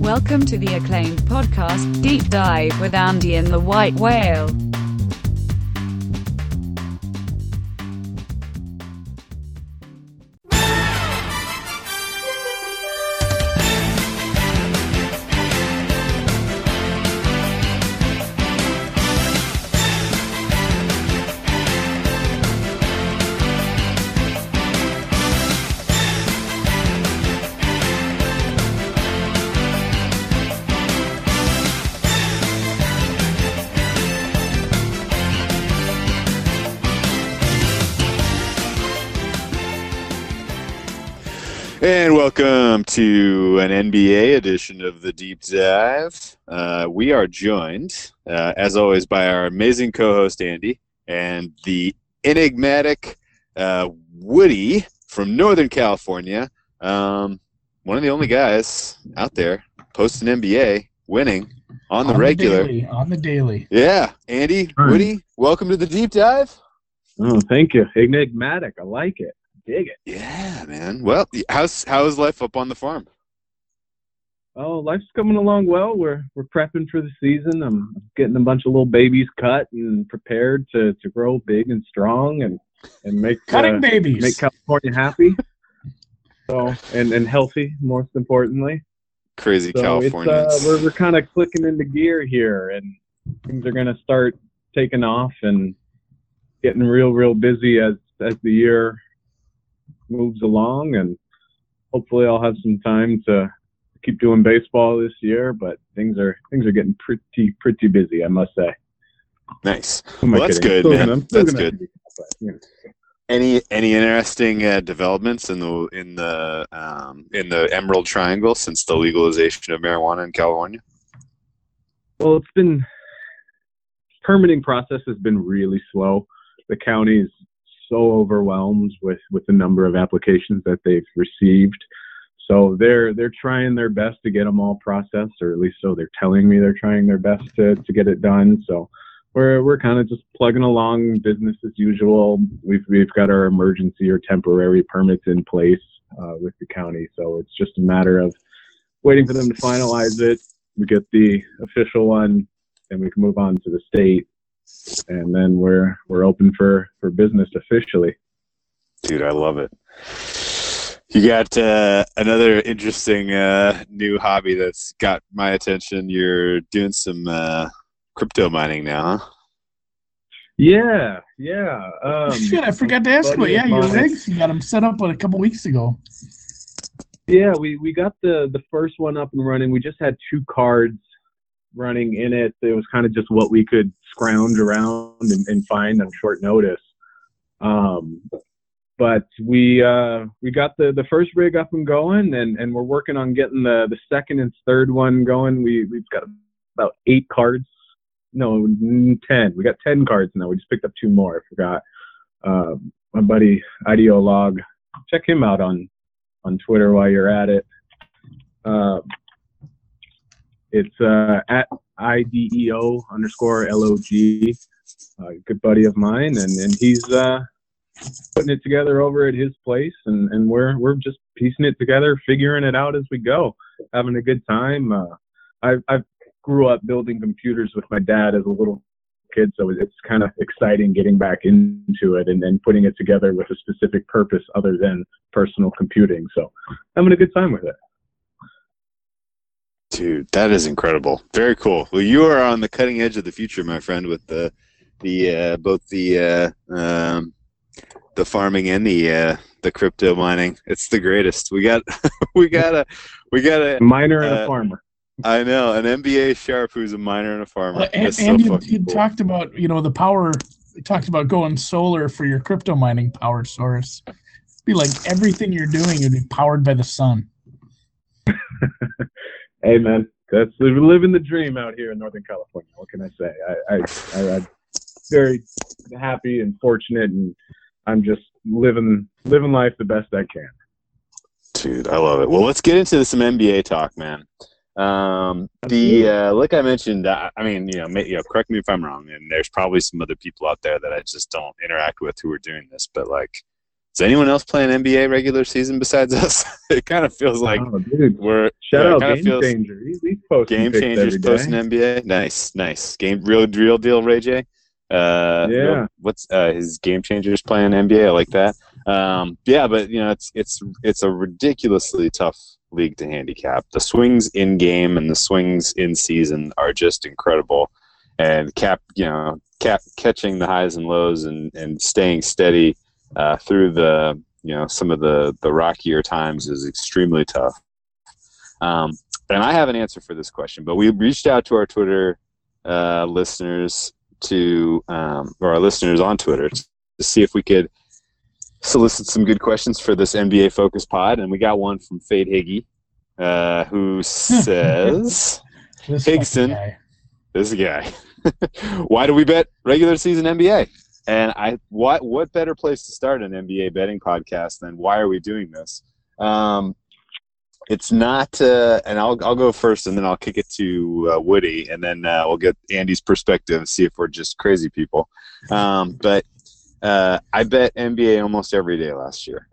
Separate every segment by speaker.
Speaker 1: Welcome to the acclaimed podcast, Deep Dive with Andy and the White Whale.
Speaker 2: And welcome to an NBA edition of the Deep Dive. We are joined, as always, by our amazing co-host Andy and the enigmatic Woody from Northern California. One of the only guys out there posting NBA, winning on the regular.
Speaker 3: On the daily.
Speaker 2: Yeah, Andy, Woody, welcome to the Deep Dive.
Speaker 4: Oh, thank you. Enigmatic. I like it. Dig it.
Speaker 2: Yeah, man. Well, how's life up on the farm?
Speaker 4: Oh, life's coming along well. We're prepping for the season. I'm getting a bunch of little babies cut and prepared to grow big and strong and make
Speaker 3: babies.
Speaker 4: Make California happy. So and healthy, most importantly.
Speaker 2: Crazy
Speaker 4: so
Speaker 2: Californians.
Speaker 4: We're kind of clicking into gear here, and things are going to start taking off and getting real busy as the year moves along, and hopefully I'll have some time to keep doing baseball this year, but things are getting pretty busy, I must say.
Speaker 2: Nice. Well, that's good, man. That's good. Any interesting developments in the Emerald Triangle since the legalization of marijuana in California?
Speaker 4: Well, permitting process has been really slow. The county's so overwhelmed with the number of applications that they've received. So they're trying their best to get them all processed, or at least so they're telling me they're trying their best to get it done. So we're kind of just plugging along, business as usual. We've got our emergency or temporary permits in place with the county. So it's just a matter of waiting for them to finalize it. We get the official one, and we can move on to the state. And then we're open for business officially.
Speaker 2: Dude, I love it. You got another interesting new hobby that's got my attention. You're doing some crypto mining now, huh?
Speaker 4: Yeah.
Speaker 3: Shit, I forgot to ask about your rigs. You got them set up a couple weeks ago.
Speaker 4: Yeah, we got the first one up and running. We just had 2 cards running in it. It was kind of just what we could scrounge around and find on short notice. But we got the first rig up and going, and we're working on getting the second and third one going. We've got about 8 cards. No, 10. We got 10 cards now. We just picked up 2 more. I forgot. My buddy Ideolog. Check him out on Twitter while you're at it. It's at IDEO_LOG, good buddy of mine, and he's putting it together over at his place, and we're just piecing it together, figuring it out as we go, having a good time. I grew up building computers with my dad as a little kid, so it's kind of exciting getting back into it and then putting it together with a specific purpose other than personal computing. So having a good time with it.
Speaker 2: Dude, that is incredible. Very cool. Well, you are on the cutting edge of the future, my friend, with both the farming and the crypto mining. It's the greatest. We got a
Speaker 4: miner and a farmer.
Speaker 2: I know, an NBA sharp who's a miner and a farmer.
Speaker 3: And you talked about the power. You talked about going solar for your crypto mining power source. It'd be like everything you're doing would be powered by the sun.
Speaker 4: Hey man, that's living the dream out here in Northern California. What can I say? I'm very happy and fortunate, and I'm just living life the best I can.
Speaker 2: Dude, I love it. Well, let's get into some NBA talk, man. Like I mentioned, correct me if I'm wrong, and there's probably some other people out there that I just don't interact with who are doing this, but like Is anyone else playing NBA regular season besides us? It kind of feels like
Speaker 4: dude.
Speaker 2: we're
Speaker 4: Shout out
Speaker 2: Game
Speaker 4: Changer. He's posting
Speaker 2: Game
Speaker 4: picks
Speaker 2: Changers
Speaker 4: every
Speaker 2: posting
Speaker 4: day.
Speaker 2: NBA. Nice. Real deal, Ray J. What's his Game Changers playing NBA? I like that. But it's a ridiculously tough league to handicap. The swings in game and the swings in season are just incredible, and catching the highs and lows and staying steady through the some of the rockier times is extremely tough. And I have an answer for this question, but we reached out to our Twitter listeners or our listeners on Twitter to see if we could solicit some good questions for this NBA focus pod, and we got one from Fade Higgy, who says, Higson, this guy, why do we bet regular season NBA? And what better place to start an NBA betting podcast than why are we doing this? It's not, and I'll go first, and then I'll kick it to Woody, and then we'll get Andy's perspective and see if we're just crazy people. But I bet NBA almost every day last year.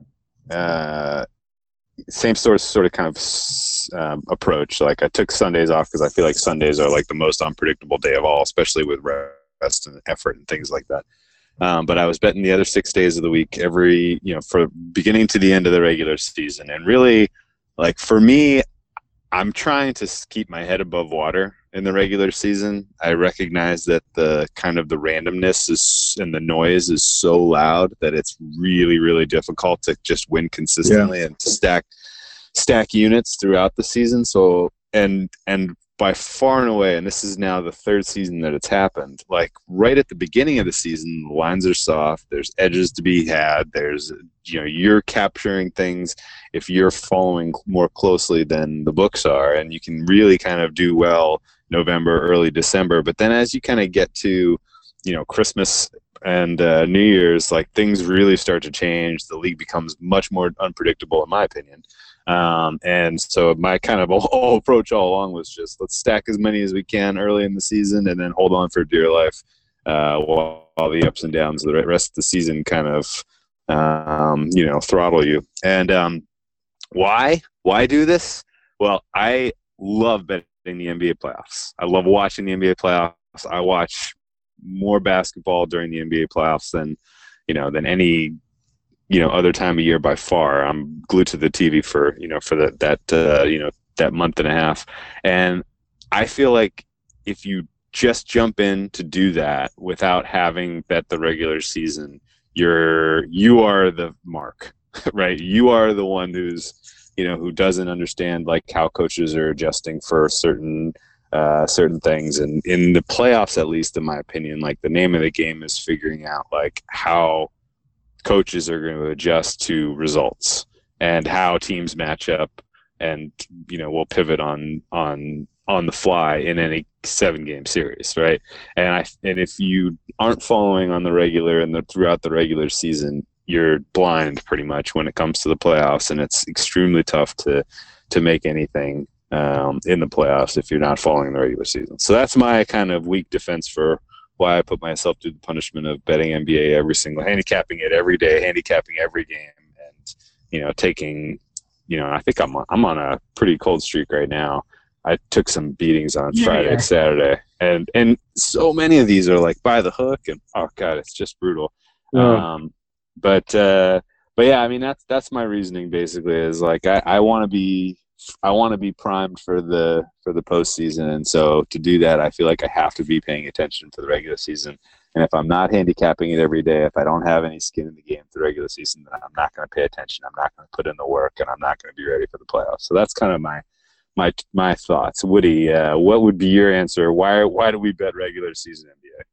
Speaker 2: Same sort of kind of approach. Like I took Sundays off because I feel like Sundays are like the most unpredictable day of all, especially with rest and effort and things like that. But I was betting the other 6 days of the week for beginning to the end of the regular season, and really. Like for me, I'm trying to keep my head above water in the regular season. I recognize that the randomness and the noise is so loud that it's really, really difficult to just win consistently and to stack units throughout the season. So and by far and away, and this is now the third season that it's happened, like right at the beginning of the season, the lines are soft, there's edges to be had, there's you're capturing things if you're following more closely than the books are, and you can really kind of do well November, early December. But then as you kind of get to Christmas and New Year's, like things really start to change. The league becomes much more unpredictable, in my opinion. And so my kind of whole approach all along was just let's stack as many as we can early in the season and then hold on for dear life while the ups and downs of the rest of the season kind of throttle you. And why do this? Well, I love betting the NBA playoffs. I love watching the NBA playoffs. I watch more basketball during the NBA playoffs than any other time of year by far. I'm glued to the TV for that month and a half. And I feel like if you just jump in to do that without having bet the regular season, you are the mark, right? You are the one who doesn't understand like how coaches are adjusting for certain things. And in the playoffs, at least in my opinion, like the name of the game is figuring out like how coaches are going to adjust to results and how teams match up, and we'll pivot on the fly in any 7-game series, right? And if you aren't following on the regular and throughout the regular season, you're blind pretty much when it comes to the playoffs, and it's extremely tough to make anything in the playoffs if you're not following the regular season. So that's my kind of weak defense for why I put myself through the punishment of betting NBA handicapping it every day, handicapping every game, and taking, I think I'm on a pretty cold streak right now. I took some beatings on Friday and Saturday, and so many of these are like by the hook, and oh god, it's just brutal. But yeah, I mean that's my reasoning basically. Is like I want to be primed for the postseason, and so to do that, I feel like I have to be paying attention for the regular season. And if I'm not handicapping it every day, if I don't have any skin in the game for the regular season, then I'm not going to pay attention. I'm not going to put in the work, and I'm not going to be ready for the playoffs. So that's kind of my thoughts. Woody, what would be your answer? Why do we bet regular season NBA?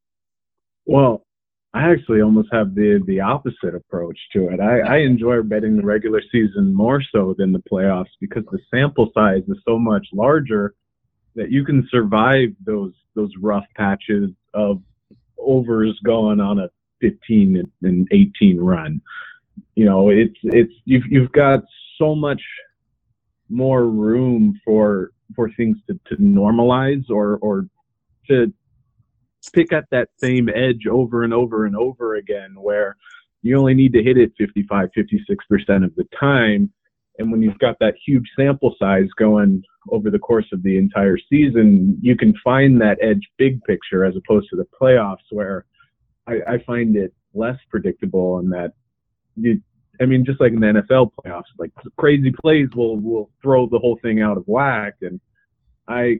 Speaker 4: Well, I actually almost have the opposite approach to it. I enjoy betting the regular season more so than the playoffs because the sample size is so much larger that you can survive those rough patches of overs going on a 15 and 18 run. You've got so much more room for things to normalize or to pick at that same edge over and over and over again, where you only need to hit it 55, 56% of the time. And when you've got that huge sample size going over the course of the entire season, you can find that edge big picture as opposed to the playoffs, where I find it less predictable, and that just like in the NFL playoffs, like crazy plays will throw the whole thing out of whack. And I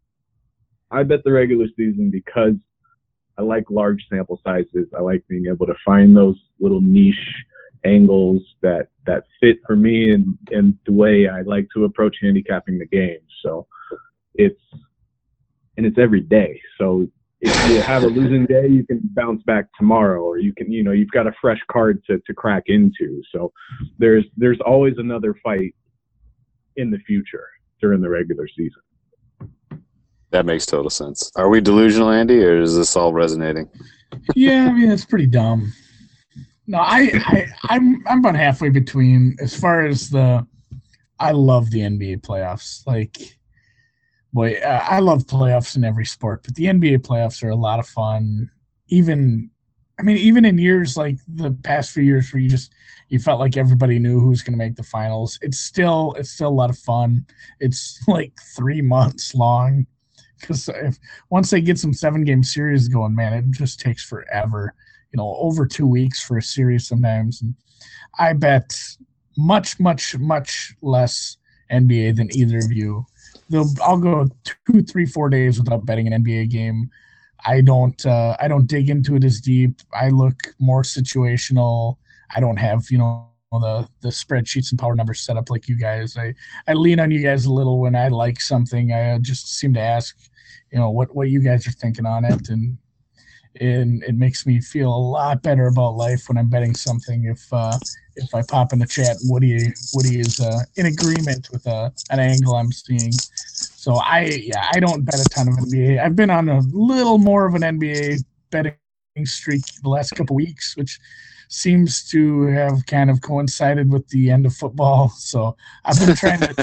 Speaker 4: bet the regular season, because I like large sample sizes. I like being able to find those little niche angles that fit for me and the way I like to approach handicapping the game. So it's every day. So if you have a losing day, you can bounce back tomorrow, or you can, you've got a fresh card to crack into. So there's always another fight in the future during the regular season.
Speaker 2: That makes total sense. Are we delusional, Andy, or is this all resonating?
Speaker 3: Yeah, I mean, it's pretty dumb. No, I'm about halfway between. As far as I love the NBA playoffs. Like, boy, I love playoffs in every sport, but the NBA playoffs are a lot of fun. Even in years like the past few years where you felt like everybody knew who was going to make the finals, it's still a lot of fun. It's like 3 months long, because once they get some 7-game series going, man, it just takes forever. Over 2 weeks for a series sometimes. And I bet much, much, much less NBA than either of you. I'll go 2, 3, 4 days without betting an NBA game. I don't dig into it as deep. I look more situational. I don't have, the spreadsheets and power numbers set up like you guys. I lean on you guys a little when I like something. I just seem to ask, what you guys are thinking on it, and it makes me feel a lot better about life when I'm betting something. If I pop in the chat and Woody is in agreement with an angle I'm seeing. So I don't bet a ton of NBA. I've been on a little more of an NBA betting streak the last couple weeks, which seems to have kind of coincided with the end of football. So I've been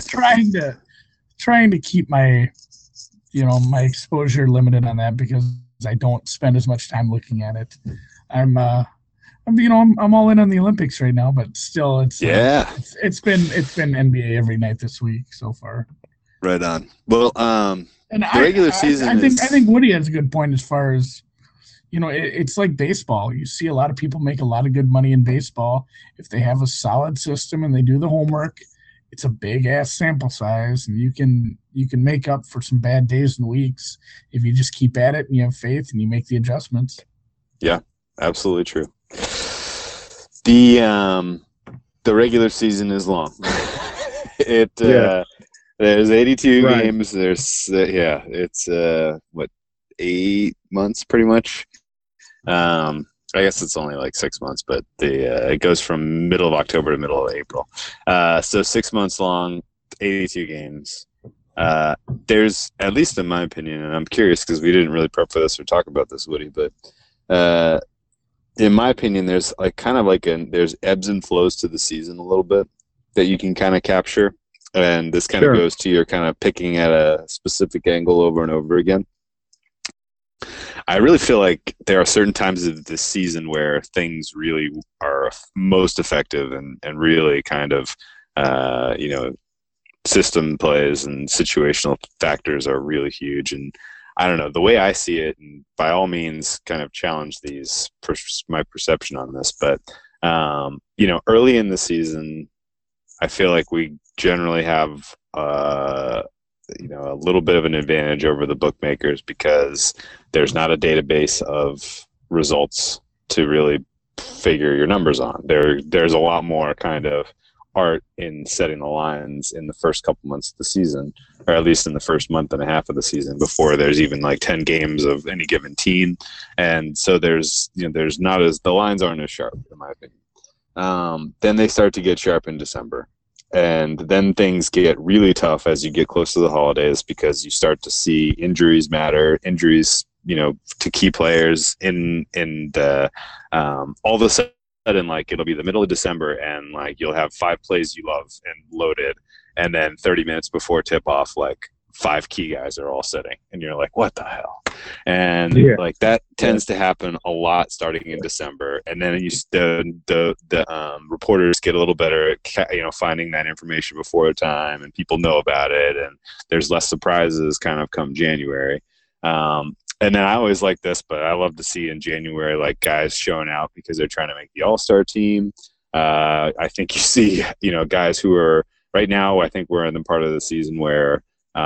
Speaker 3: trying to keep my my exposure limited on that, because I don't spend as much time looking at it. I'm all in on the Olympics right now, but still, it's been NBA every night this week so far.
Speaker 2: Right on. Well,
Speaker 3: and
Speaker 2: the regular season.
Speaker 3: I think Woody has a good point as far as it's like baseball. You see a lot of people make a lot of good money in baseball if they have a solid system and they do the homework. It's a big ass sample size, and you can make up for some bad days and weeks if you just keep at it and you have faith and you make the adjustments.
Speaker 2: Yeah, absolutely true. The regular season is long. There's 82 games. There's it's 8 months pretty much. I guess it's only like 6 months, but it goes from middle of October to middle of April. So 6 months long, 82 games. There's, at least in my opinion, and I'm curious because we didn't really prep for this or talk about this, Woody, but in my opinion, there's there's ebbs and flows to the season a little bit that you can kind of capture. And this kind of goes to your kind of picking at a specific angle over and over again. I really feel like there are certain times of this season where things really are most effective and really kind of, system plays and situational factors are really huge. And I don't know, the way I see it, and by all means kind of challenge my perception on this, but, early in the season, I feel like we generally have, a little bit of an advantage over the bookmakers because there's not a database of results to really figure your numbers on. There's a lot more kind of art in setting the lines in the first couple months of the season, or at least in the first month and a half of the season before there's even like 10 games of any given team. And so there's not the lines aren't as sharp in my opinion. Then they start to get sharp in December. And then things get really tough as you get close to the holidays because you start to see injuries to key players in the all of a sudden, like it'll be the middle of December and like you'll have 5 plays you love and loaded, and then 30 minutes before tip off, like 5 key guys are all sitting, and you're like, what the hell? And like that tends to happen a lot starting in December, and then the reporters get a little better at finding that information before time, and people know about it, and there's less surprises kind of come January. And then I always like this, but I love to see in January like guys showing out because they're trying to make the All-Star team. I think you see guys who are right now. I think we're in the part of the season where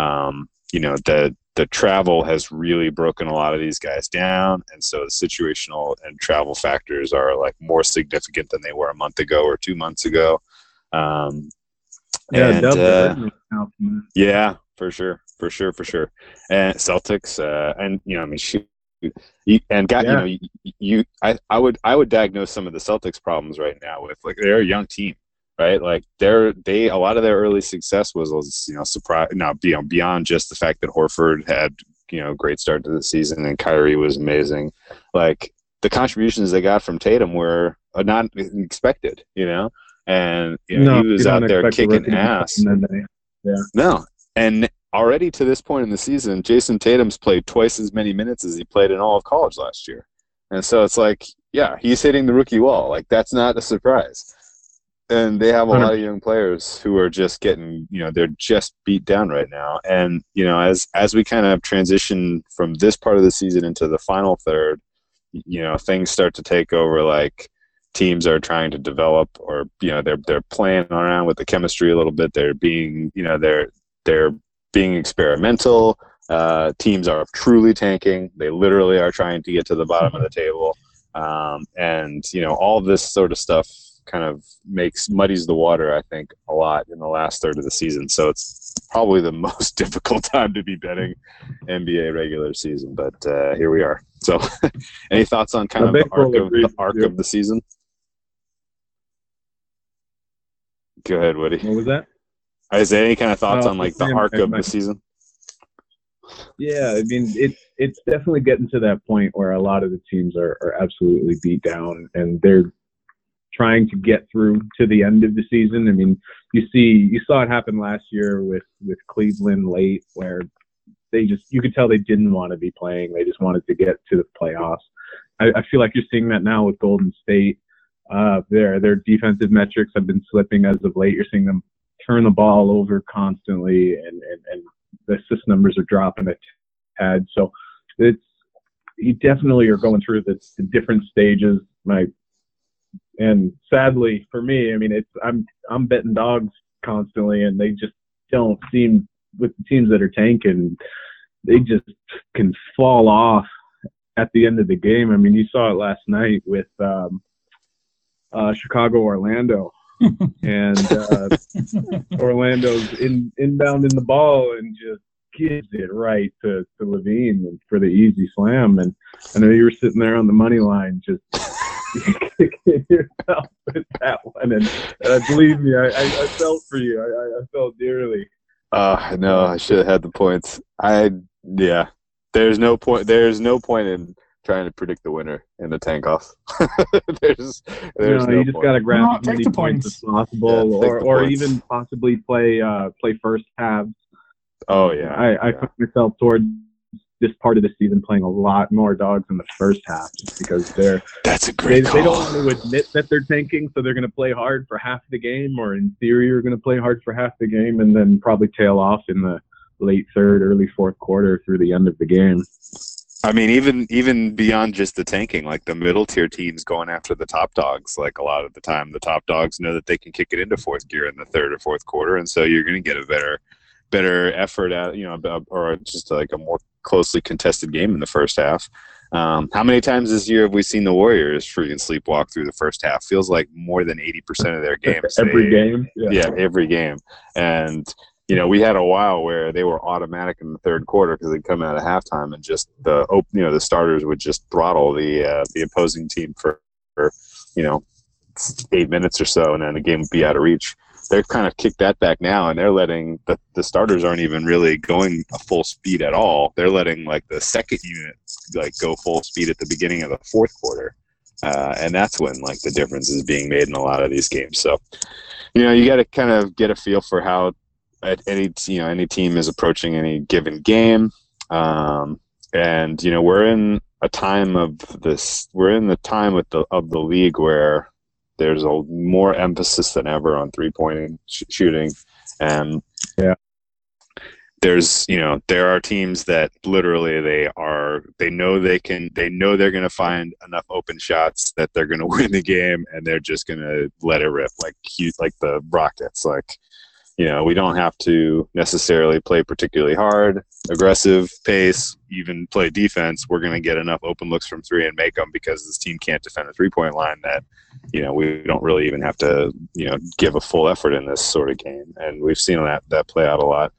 Speaker 2: the travel has really broken a lot of these guys down, and so the situational and travel factors are like more significant than they were a month ago or 2 months ago. Yeah, for sure. And Celtics, I would diagnose some of the Celtics problems right now with like they're a young team. Right, like a lot of their early success was surprise. Now, beyond just the fact that Horford had great start to the season and Kyrie was amazing, like the contributions they got from Tatum were not expected. And he was out there kicking ass. No, and already to this point in the season, Jason Tatum's played twice as many minutes as he played in all of college last year, and so it's like, yeah, he's hitting the rookie wall. Like that's not a surprise. And they have a lot of young players who are just getting, they're just beat down right now. And, as we kind of transition from this part of the season into the final third, things start to take over, like teams are trying to develop or, they're playing around with the chemistry a little bit. They're being, they're being experimental. Teams are truly tanking. They literally are trying to get to the bottom of the table. And, all this sort of stuff kind of muddies the water, I think, a lot in the last third of the season. So it's probably the most difficult time to be betting NBA regular season. But here we are. So any thoughts on kind of the arc of the season? Go ahead, Woody.
Speaker 4: What was that?
Speaker 2: Is there any kind of thoughts on like the arc of the season?
Speaker 4: Yeah, I mean, it's definitely getting to that point where a lot of the teams are absolutely beat down, and they're trying to get through to the end of the season. I mean, you saw it happen last year with Cleveland late, where you could tell they didn't want to be playing. They just wanted to get to the playoffs. I feel like you're seeing that now with Golden State. Their defensive metrics have been slipping as of late. You're seeing them turn the ball over constantly, and the assist numbers are dropping a tad. So you definitely are going through the different stages. And sadly for me, I mean, I'm betting dogs constantly, and they just don't seem, with the teams that are tanking, they just can fall off at the end of the game. I mean, you saw it last night with Chicago, Orlando, and Orlando's inbounding the ball and just gives it right to Levine for the easy slam. And I know you were sitting there on the money line just kicking yourself with that one, and believe me, I felt for you. I felt dearly.
Speaker 2: No, I should have had the points. There's no point in trying to predict the winner in the tank off. there's
Speaker 4: you just got to grab as many points as possible, or even possibly play first halves.
Speaker 2: Oh yeah,
Speaker 4: I put myself towards this part of the season playing a lot more dogs in the first half, just because they don't want to admit that they're tanking, so they're going to play hard for half the game, or in theory are going to play hard for half the game, and then probably tail off in the late third, early fourth quarter through the end of the game.
Speaker 2: I mean, even beyond just the tanking, like the middle tier teams going after the top dogs, like a lot of the time the top dogs know that they can kick it into fourth gear in the third or fourth quarter, and so you're going to get a better effort at, or just like a more closely contested game in the first half. How many times this year have we seen the Warriors freaking sleepwalk through the first half? Feels like more than 80% of their games.
Speaker 4: Every game?
Speaker 2: Yeah, every game. And, we had a while where they were automatic in the third quarter because they'd come out of halftime and just the starters would just throttle the opposing team for 8 minutes or so, and then the game would be out of reach. They've kind of kicked that back now, and they're letting the starters aren't even really going a full speed at all. They're letting like the second unit like go full speed at the beginning of the fourth quarter, and that's when like the difference is being made in a lot of these games. So, you got to kind of get a feel for how any team is approaching any given game, and we're in a time of this. We're in the time of the league where there's a more emphasis than ever on 3-point shooting, and there's there are teams that literally they know they're going to find enough open shots that they're going to win the game, and they're just going to let it rip like the Rockets. Like, we don't have to necessarily play particularly hard, aggressive pace, even play defense. We're going to get enough open looks from three and make them, because this team can't defend a 3-point line, that we don't really even have to give a full effort in this sort of game. And we've seen that play out a lot.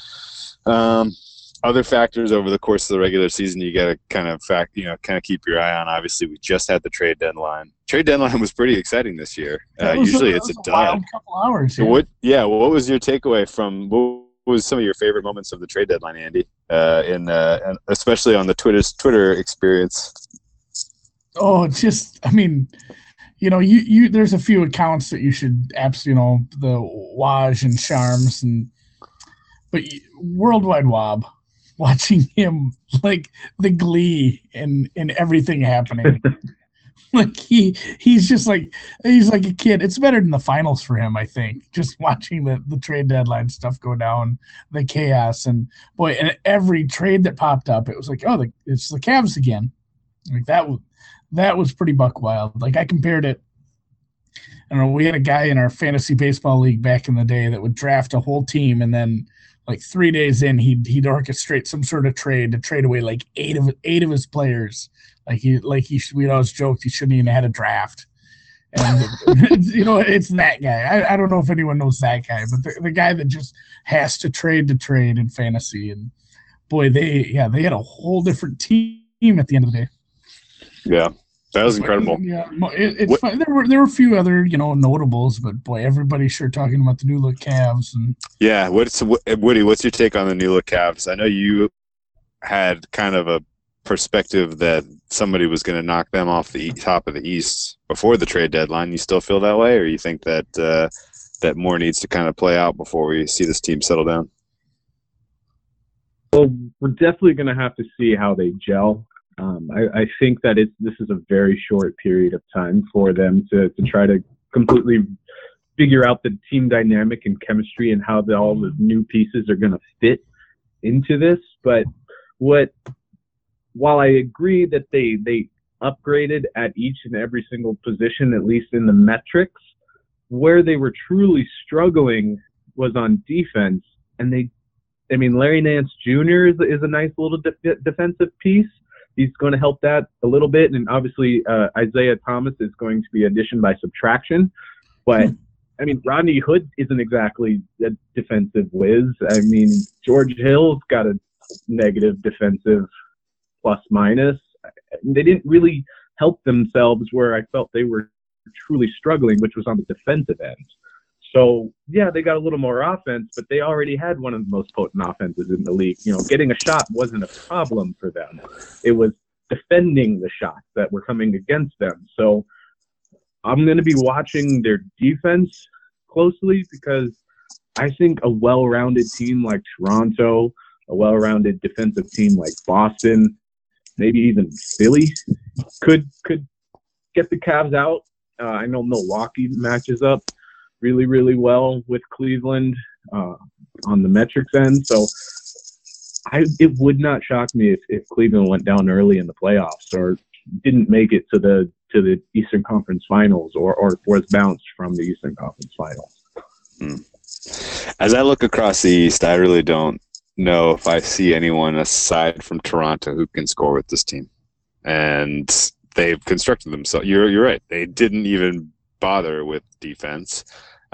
Speaker 2: Other factors over the course of the regular season you got to kind of keep your eye on. Obviously, we just had the trade deadline. Trade deadline was pretty exciting this year. Usually it's a dud.
Speaker 3: Couple hours.
Speaker 2: Yeah. What was your takeaway from? What was some of your favorite moments of the trade deadline, Andy? And especially on the Twitter experience.
Speaker 3: Oh, just you there's a few accounts that you should absolutely the Waj and Charms but Worldwide Wob, watching him like the glee in everything happening. Like he's just like he's like a kid. It's better than the finals for him, I think. Just watching the trade deadline stuff go down, the chaos, and every trade that popped up, it was like, oh, it's the Cavs again. Like that was pretty buck wild. Like I compared it. I don't know. We had a guy in our fantasy baseball league back in the day that would draft a whole team, and then like 3 days in, he'd orchestrate some sort of trade to trade away like eight of his players. We'd always joked he shouldn't even have had a draft. And it's that guy. I don't know if anyone knows that guy, but the guy that just has to trade in fantasy. And boy, they had a whole different team at the end of the day.
Speaker 2: Yeah. That was incredible.
Speaker 3: Yeah, it's fun. There were a few other notables, but boy, everybody's sure talking about the new look Cavs. And
Speaker 2: yeah, Woody, what's your take on the new look Cavs? I know you had kind of a perspective that somebody was going to knock them off the top of the East before the trade deadline. You still feel that way, or you think that that more needs to kind of play out before we see this team settle down?
Speaker 4: Well, we're definitely going to have to see how they gel. I think that this is a very short period of time for them to try to completely figure out the team dynamic and chemistry and how all the new pieces are going to fit into this. But while I agree that they upgraded at each and every single position, at least in the metrics, where they were truly struggling was on defense. And Larry Nance Jr. is a nice little defensive piece. He's going to help that a little bit. And obviously Isaiah Thomas is going to be addition by subtraction. But, Rodney Hood isn't exactly a defensive whiz. George Hill's got a negative defensive plus-minus. They didn't really help themselves where I felt they were truly struggling, which was on the defensive end. So, yeah, they got a little more offense, but they already had one of the most potent offenses in the league. Getting a shot wasn't a problem for them. It was defending the shots that were coming against them. So I'm going to be watching their defense closely, because I think a well-rounded team like Toronto, a well-rounded defensive team like Boston, maybe even Philly could get the Cavs out. I know Milwaukee matches up really, really well with Cleveland on the metrics end. So it would not shock me if Cleveland went down early in the playoffs or didn't make it to the Eastern Conference Finals or was bounced from the Eastern Conference Finals.
Speaker 2: As I look across the East, I really don't know if I see anyone aside from Toronto who can score with this team. And they've constructed themselves. You're right. They didn't even bother with defense.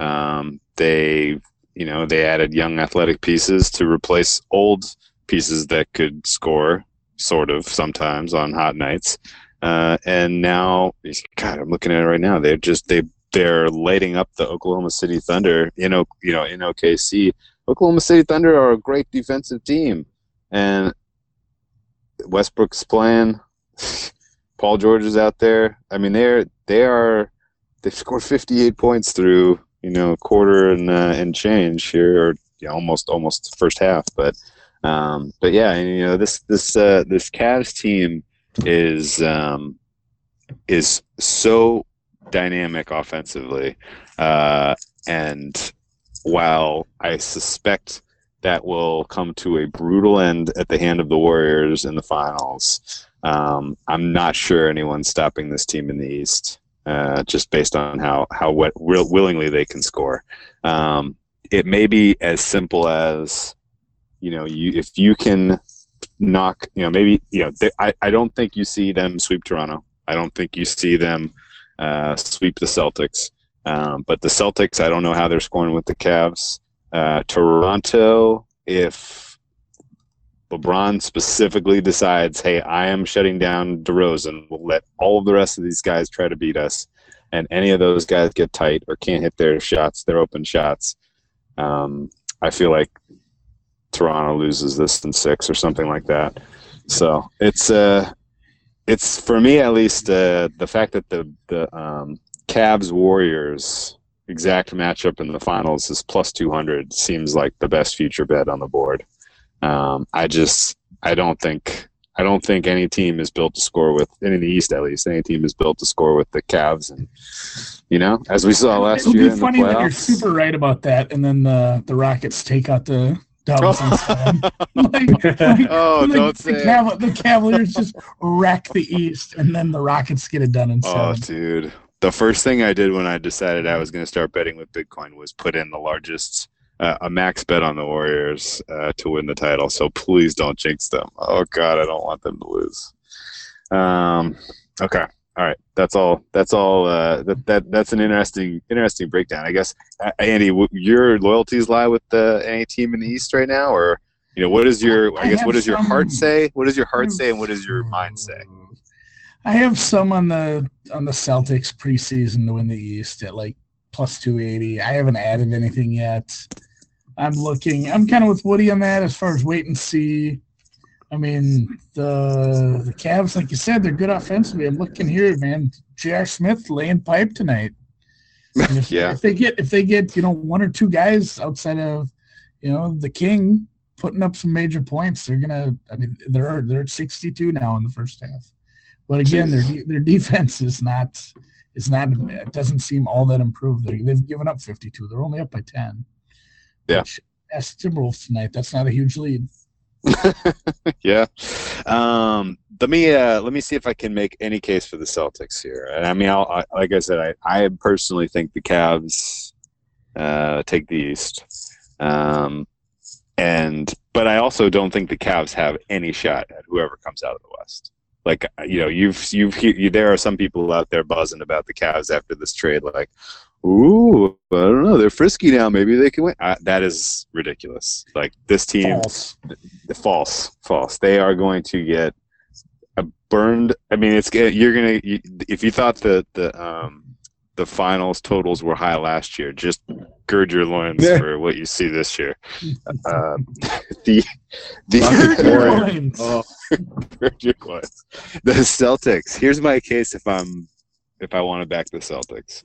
Speaker 2: They added young athletic pieces to replace old pieces that could score sort of sometimes on hot nights. And now, God, I'm looking at it right now. They're lighting up the Oklahoma City Thunder in OKC. Oklahoma City Thunder are a great defensive team, and Westbrook's playing. Paul George is out there. They've scored 58 points through quarter and change here, or almost first half. But yeah, and, this Cavs team is so dynamic offensively, and while I suspect that will come to a brutal end at the hand of the Warriors in the finals, I'm not sure anyone's stopping this team in the East, just based on how willingly they can score. It may be as simple as, if you can knock, maybe, I don't think you see them sweep Toronto. I don't think you see them sweep the Celtics. But the Celtics, I don't know how they're scoring with the Cavs. Toronto, if LeBron specifically decides, hey, I am shutting down DeRozan, we'll let all of the rest of these guys try to beat us, and any of those guys get tight or can't hit their open shots, I feel like Toronto loses this in 6 or something like that. So it's for me at least, the fact that the Cavs Warriors exact matchup in the finals is plus 200 seems like the best future bet on the board. I don't think any team is built to score with, in the East at least, any team is built to score with the Cavs, and as we saw last year in the playoffs. It'll be funny that
Speaker 3: you're super right about that, and then the Rockets take out the Dubs instead.
Speaker 2: Don't say
Speaker 3: the Cavaliers just wreck the East, and then the Rockets get it done instead.
Speaker 2: Oh, dude. The first thing I did when I decided I was going to start betting with Bitcoin was put in the largest, a max bet on the Warriors to win the title. So please don't jinx them. Oh God, I don't want them to lose. Okay. All right. That's all. That's an interesting breakdown. I guess, Andy, your loyalties lie with any team in the East right now, or what does your what does your heart say? What does your heart say, and what does your mind say?
Speaker 3: I have some on the Celtics preseason to win the East at like plus 280. I haven't added anything yet. I'm kind of with Woody on that as far as wait and see. I mean, the Cavs, like you said, they're good offensively. I'm looking here, man. J.R. Smith laying pipe tonight. If they get one or two guys outside of the King putting up some major points, they're at 62 now in the first half. But again, their defense is not. It doesn't seem all that improved. They've given up 52. They're only up by 10.
Speaker 2: Yeah.
Speaker 3: That's Timberwolves tonight. That's not a huge lead.
Speaker 2: Yeah. Let me see if I can make any case for the Celtics here. And I mean, like I said, I personally think the Cavs take the East. But I also don't think the Cavs have any shot at whoever comes out of the West. Like, there are some people out there buzzing about the Cavs after this trade, like, ooh, I don't know, they're frisky now, maybe they can win. That is ridiculous. Like, this team, false. They are going to get burned. I mean, if you thought the finals totals were high last year, just gird your loins for what you see this year. The Celtics. Here's my case if I want to back the Celtics.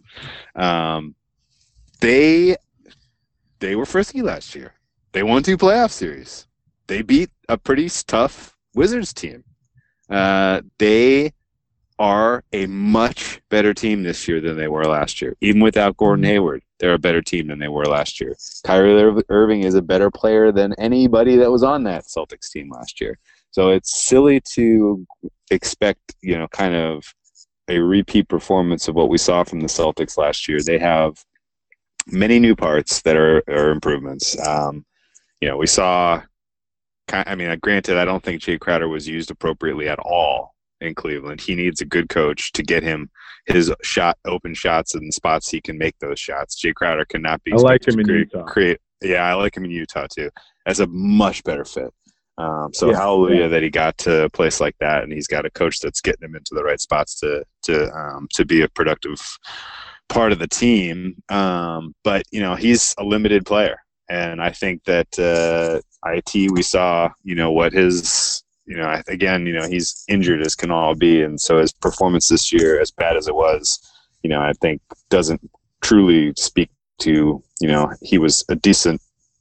Speaker 2: They were frisky last year. They won 2 playoff series. They beat a pretty tough Wizards team. They are a much better team this year than they were last year. Even without Gordon Hayward, they're a better team than they were last year. Kyrie Irving is a better player than anybody that was on that Celtics team last year. So it's silly to expect, kind of a repeat performance of what we saw from the Celtics last year. They have many new parts that are improvements. We saw, granted, I don't think Jay Crowder was used appropriately at all in Cleveland. He needs a good coach to get him his open shots in spots he can make those shots. Jay Crowder cannot be.
Speaker 4: I like him in Utah.
Speaker 2: Yeah, I like him in Utah too. That's a much better fit. Hallelujah that he got to a place like that, and he's got a coach that's getting him into the right spots to be a productive part of the team. But he's a limited player, and I think that IT we saw what his. He's injured as can all be, and so his performance this year, as bad as it was, I think doesn't truly speak to, he was a decent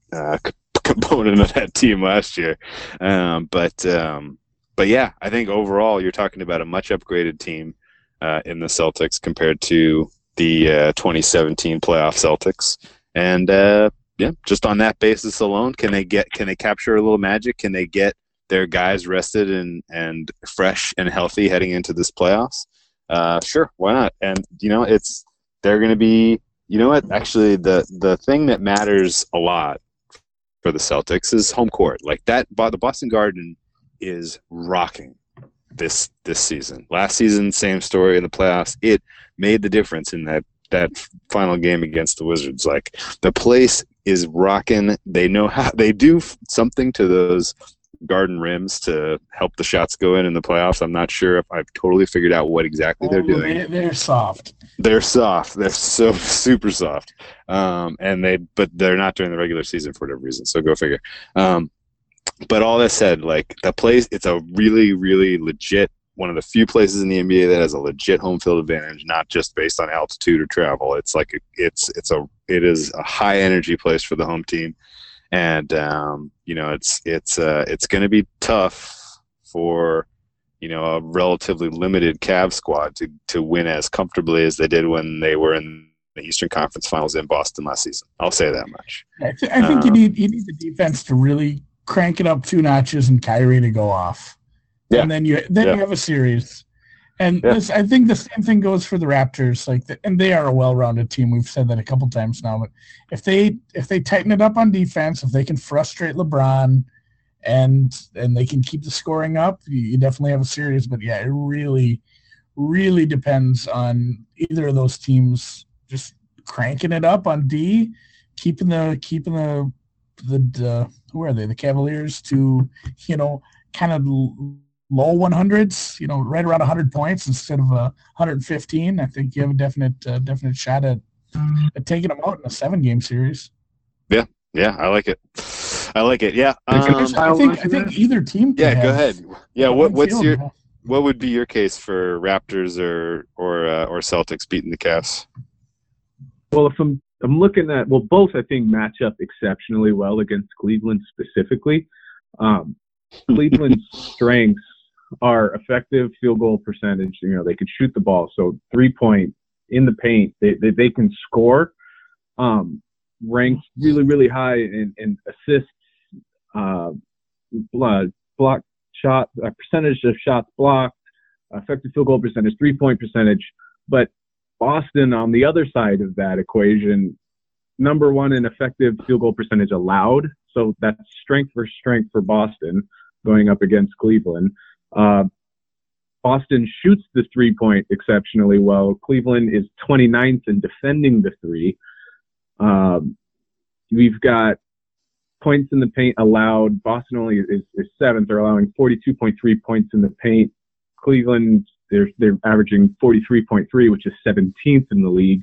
Speaker 2: component of that team last year. But yeah, I think overall you're talking about a much upgraded team in the Celtics compared to the 2017 playoff Celtics. And yeah, just on that basis alone, can they capture a little magic? Can they get their guys rested and fresh and healthy heading into this playoffs? Sure, why not? And they're going to be. You know what? Actually, the thing that matters a lot for the Celtics is home court. Like that, the Boston Garden is rocking this season. Last season, same story in the playoffs. It made the difference in that final game against the Wizards. Like the place is rocking. They know how they do something to those Garden rims to help the shots go in the playoffs. I'm not sure if I've totally figured out what exactly they're doing.
Speaker 3: They're soft.
Speaker 2: They're soft. They're so super soft. But they're not during the regular season for whatever reason. So go figure. But all that said, like the place, it's a really, really legit, one of the few places in the NBA that has a legit home field advantage, not just based on altitude or travel. It's like it is a high energy place for the home team. And it's going to be tough for a relatively limited Cavs squad to win as comfortably as they did when they were in the Eastern Conference Finals in Boston last season. I'll say that much.
Speaker 3: I think you need the defense to really crank it up 2 notches and Kyrie to go off, and then you have a series. And I think the same thing goes for the Raptors. And they are a well-rounded team. We've said that a couple times now. But if they tighten it up on defense, if they can frustrate LeBron, and they can keep the scoring up, you definitely have a series. But yeah, it really, really depends on either of those teams just cranking it up on D, keeping the who are they? The Cavaliers to kind of low 100s, right around 100 points instead of 115. I think you have a definite shot at taking them out in a 7-game series.
Speaker 2: Yeah, I like it. Yeah,
Speaker 3: I think either team. Go
Speaker 2: ahead. Yeah, what would be your case for Raptors or Celtics beating the Cavs?
Speaker 4: Well, if I'm looking at both I think match up exceptionally well against Cleveland specifically. Cleveland's strengths are effective field goal percentage. They could shoot the ball, so 3-point in the paint. They can score. Ranked really, really high in assists, block shot percentage of shots blocked, effective field goal percentage, 3-point percentage. But Boston, on the other side of that equation, number 1 in effective field goal percentage allowed. So that's strength for strength for Boston going up against Cleveland. Boston shoots the 3-point exceptionally well. Cleveland is 29th in defending the 3. We've got points in the paint allowed. Boston only is 7th. They're allowing 42.3 points in the paint. Cleveland, they're averaging 43.3, which is 17th in the league.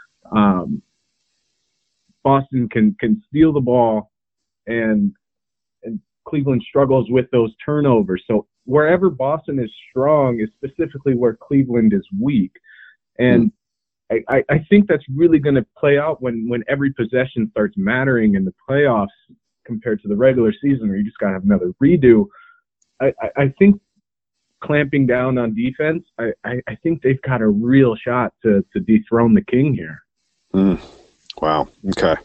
Speaker 4: Boston can steal the ball, and Cleveland struggles with those turnovers. So wherever Boston is strong is specifically where Cleveland is weak. And I think that's really going to play out when every possession starts mattering in the playoffs compared to the regular season, where you just got to have another redo. I think clamping down on defense, I think they've got a real shot to dethrone the king here.
Speaker 2: Wow. Okay.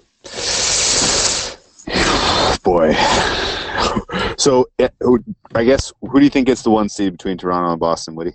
Speaker 2: Boy. So, I guess, who do you think gets the 1 seed between Toronto and Boston, Woody?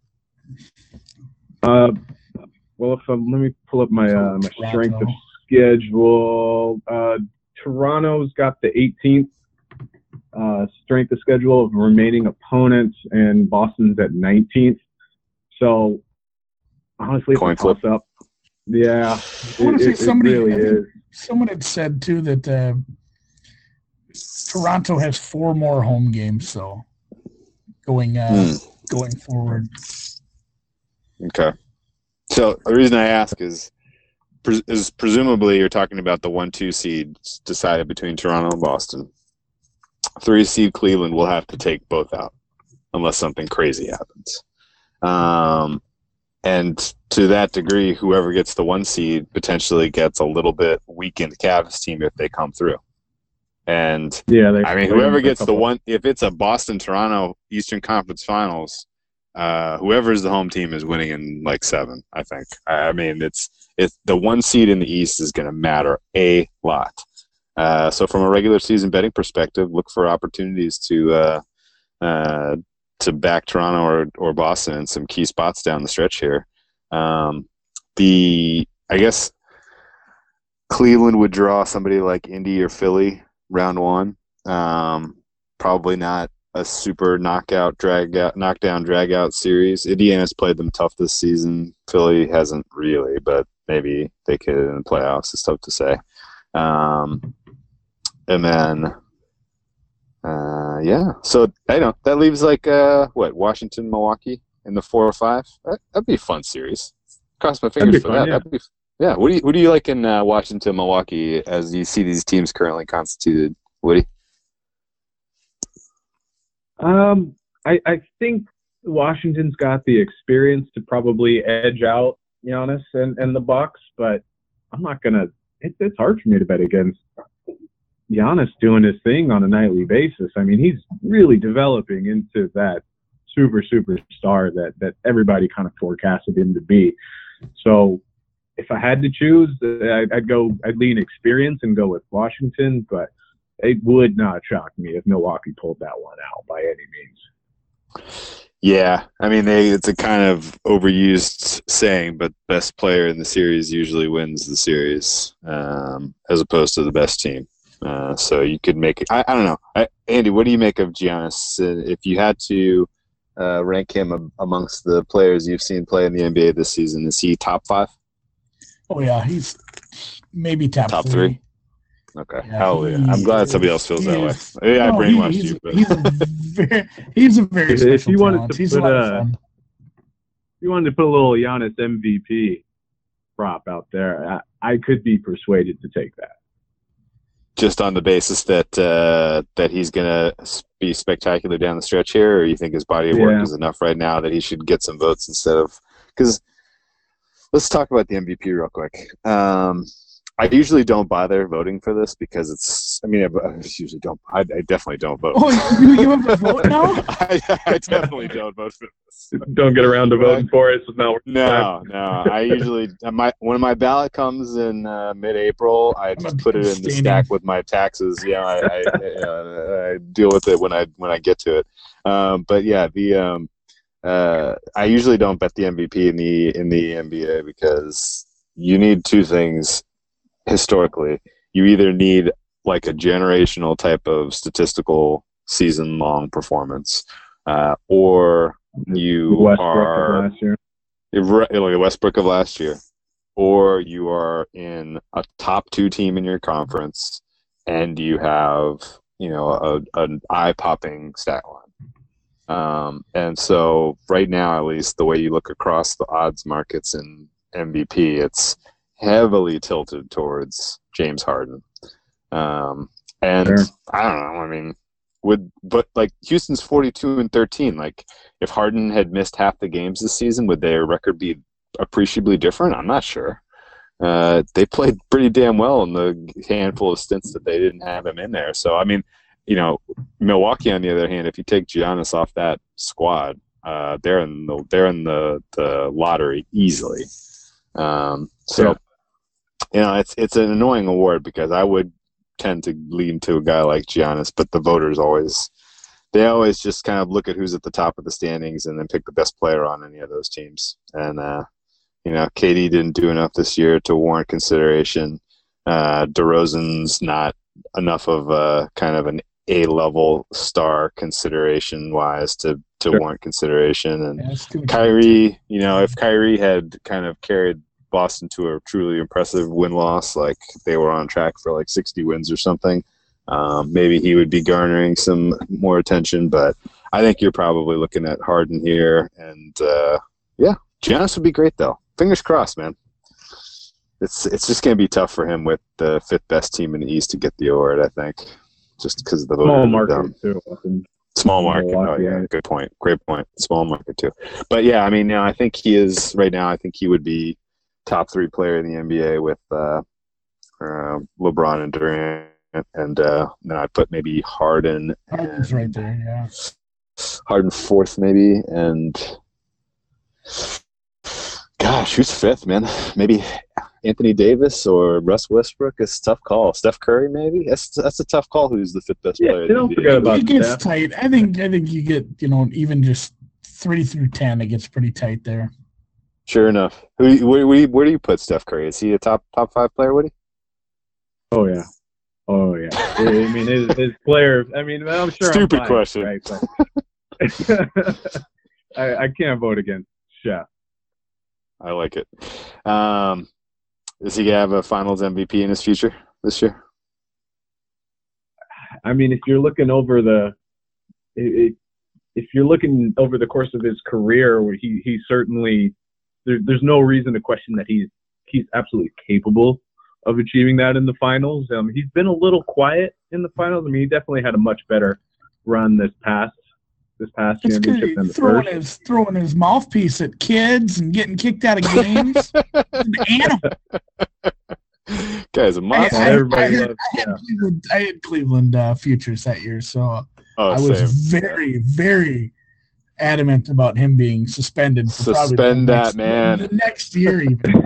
Speaker 4: Well, let me pull up my strength of schedule. Toronto's got the 18th strength of schedule of remaining opponents, and Boston's at 19th. So, honestly,
Speaker 2: coin flip
Speaker 4: up. Yeah, it really is.
Speaker 3: Someone had said too that Toronto has 4 more home games, so going forward.
Speaker 2: Okay. So the reason I ask is presumably you're talking about the 1-2 seeds decided between Toronto and Boston. 3 seed Cleveland will have to take both out unless something crazy happens. And to that degree, whoever gets the 1 seed potentially gets a little bit weakened Cavs team if they come through. And
Speaker 4: Yeah,
Speaker 2: I mean, whoever gets the one, if it's a Boston-Toronto Eastern Conference Finals, whoever's the home team is winning in like 7, I think. I mean, it's the one seed in the East is going to matter a lot. So from a regular season betting perspective, look for opportunities to back Toronto or Boston in some key spots down the stretch here. I guess Cleveland would draw somebody like Indy or Philly round 1. Probably not a super knockdown, drag-out series. Indiana's played them tough this season. Philly hasn't really, but maybe they could in the playoffs. It's tough to say. And then, so I know that leaves like Washington, Milwaukee in the 4 or 5. That'd be a fun series. Cross my fingers for that. Yeah. What do you like in Washington, Milwaukee as you see these teams currently constituted, Woody?
Speaker 4: I think Washington's got the experience to probably edge out Giannis and the Bucks, but I'm not gonna. It's hard for me to bet against Giannis doing his thing on a nightly basis. I mean, he's really developing into that superstar that everybody kind of forecasted him to be. So if I had to choose, I'd lean experience and go with Washington, but it would not shock me if Milwaukee pulled that one out by any means.
Speaker 2: Yeah, I mean, it's a kind of overused saying, but best player in the series usually wins the series, as opposed to the best team. So you could make it. I don't know. Andy, what do you make of Giannis? If you had to rank him amongst the players you've seen play in the NBA this season, is he top 5?
Speaker 3: Oh yeah, he's maybe top 3.
Speaker 2: Okay,
Speaker 3: Yeah,
Speaker 2: hallelujah! I'm glad somebody else feels that way. I brainwashed you, but
Speaker 3: he's a very special
Speaker 4: if you
Speaker 3: talent. He's a lot of fun.
Speaker 4: You wanted to put a little Giannis MVP prop out there, I could be persuaded to take that.
Speaker 2: Just on the basis that he's going to be spectacular down the stretch here, or you think his body of work is enough right now that he should get some votes instead of – because let's talk about the MVP real quick. I usually don't bother voting for this because it's – I mean, I usually don't – I definitely don't vote.
Speaker 3: Oh, you have a vote now?
Speaker 2: I definitely don't vote for this.
Speaker 4: Don't get around to voting for it. So
Speaker 2: No. I usually when my ballot comes in mid-April, I just put it in the stack with my taxes. Yeah, I deal with it when I get to it. But yeah, I usually don't bet the MVP in the NBA because you need 2 things historically. You either need like a generational type of statistical season-long performance, or you are like the Westbrook of last year, or you are in a top 2 team in your conference, and you have an eye-popping stat line. And so right now, at least the way you look across the odds markets in MVP, it's heavily tilted towards James Harden. And sure. I don't know. I mean, but like Houston's 42-13. Like, if Harden had missed half the games this season, would their record be appreciably different? I'm not sure. They played pretty damn well in the handful of stints that they didn't have him in there. So I mean, Milwaukee on the other hand, if you take Giannis off that squad, they're in the lottery easily. It's an annoying award because I would tend to lean to a guy like Giannis, but the voters always just kind of look at who's at the top of the standings and then pick the best player on any of those teams. And KD didn't do enough this year to warrant consideration. DeRozan's not enough of a kind of an A-level star consideration-wise to warrant consideration. And Kyrie, if Kyrie had kind of carried Boston to a truly impressive win-loss, like they were on track for like 60 wins or something, maybe he would be garnering some more attention. But I think you're probably looking at Harden here. And, Giannis would be great, though. Fingers crossed, man. It's just going to be tough for him with the 5th best team in the East to get the award, I think, just because of the
Speaker 4: small market too.
Speaker 2: Small market. Oh yeah, good point. Great point. Small market too. But yeah, I mean, I think he is right now. I think he would be top 3 player in the NBA with LeBron and Durant and then I put maybe Harden.
Speaker 3: Harden's right there, yeah.
Speaker 2: Harden fourth, maybe, and gosh, who's fifth, man? Maybe Anthony Davis or Russ Westbrook is a tough call. Steph Curry, maybe. That's a tough call. Who's the fifth best player?
Speaker 4: Don't forget about
Speaker 3: it gets
Speaker 4: Steph.
Speaker 3: tight. I think you get even just 3 through 10, it gets pretty tight there.
Speaker 2: Sure enough. Where do you put Steph Curry? Is he a top 5 player, Woody?
Speaker 4: Oh yeah. I mean, his players. I mean, I'm sure.
Speaker 2: Stupid
Speaker 4: I'm biased,
Speaker 2: question.
Speaker 4: right? But I can't vote against Chef.
Speaker 2: I like it. Does he have a Finals MVP in his future this year?
Speaker 4: I mean, if you're looking over the course of his career, he certainly there's no reason to question that he's absolutely capable of achieving that in the finals. He's been a little quiet in the finals. I mean, he definitely had a much better run this past championship than the first.
Speaker 3: Throwing his mouthpiece at kids and getting kicked out of games. An animal.
Speaker 2: Guy's a monster.
Speaker 3: I had Cleveland futures that year, so I was
Speaker 2: same.
Speaker 3: very, very adamant about him being suspended. For
Speaker 2: Suspend that man.
Speaker 3: The next year, even.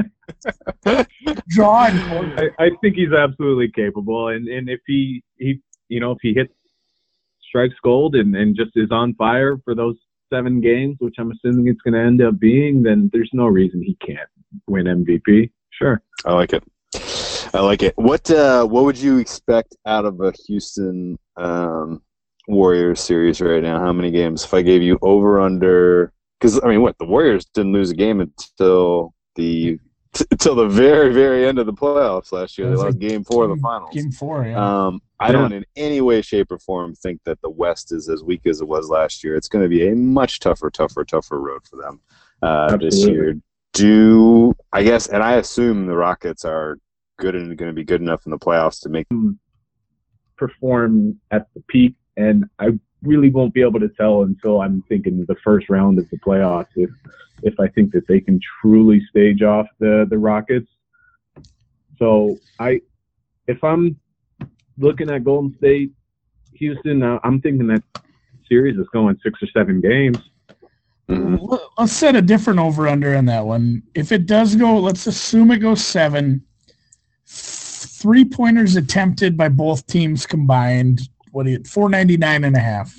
Speaker 3: John,
Speaker 4: I think he's absolutely capable, and if he hits strikes gold and just is on fire for those 7 games, which I'm assuming it's going to end up being, then there's no reason he can't win MVP. Sure.
Speaker 2: I like it. What would you expect out of a Houston Warriors series right now? How many games? If I gave you over under, because I mean, the Warriors didn't lose a game until the very, very end of the playoffs last year. They lost Game 4 of the finals.
Speaker 3: Game 4, yeah.
Speaker 2: I don't in any way, shape, or form think that the West is as weak as it was last year. It's going to be a much tougher road for them this year. I guess, and I assume the Rockets are good and going to be good enough in the playoffs to make them
Speaker 4: perform at the peak, and I really won't be able to tell until I'm thinking the first round of the playoffs if I think that they can truly stage off the Rockets. So if I'm looking at Golden State, Houston, I'm thinking that series is going 6 or 7 games.
Speaker 2: Mm-hmm.
Speaker 3: Let's set a different over-under on that one. If it does go, let's assume it goes 7. 3-pointers attempted by both teams combined. 499.5.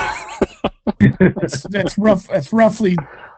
Speaker 3: That's rough. That's roughly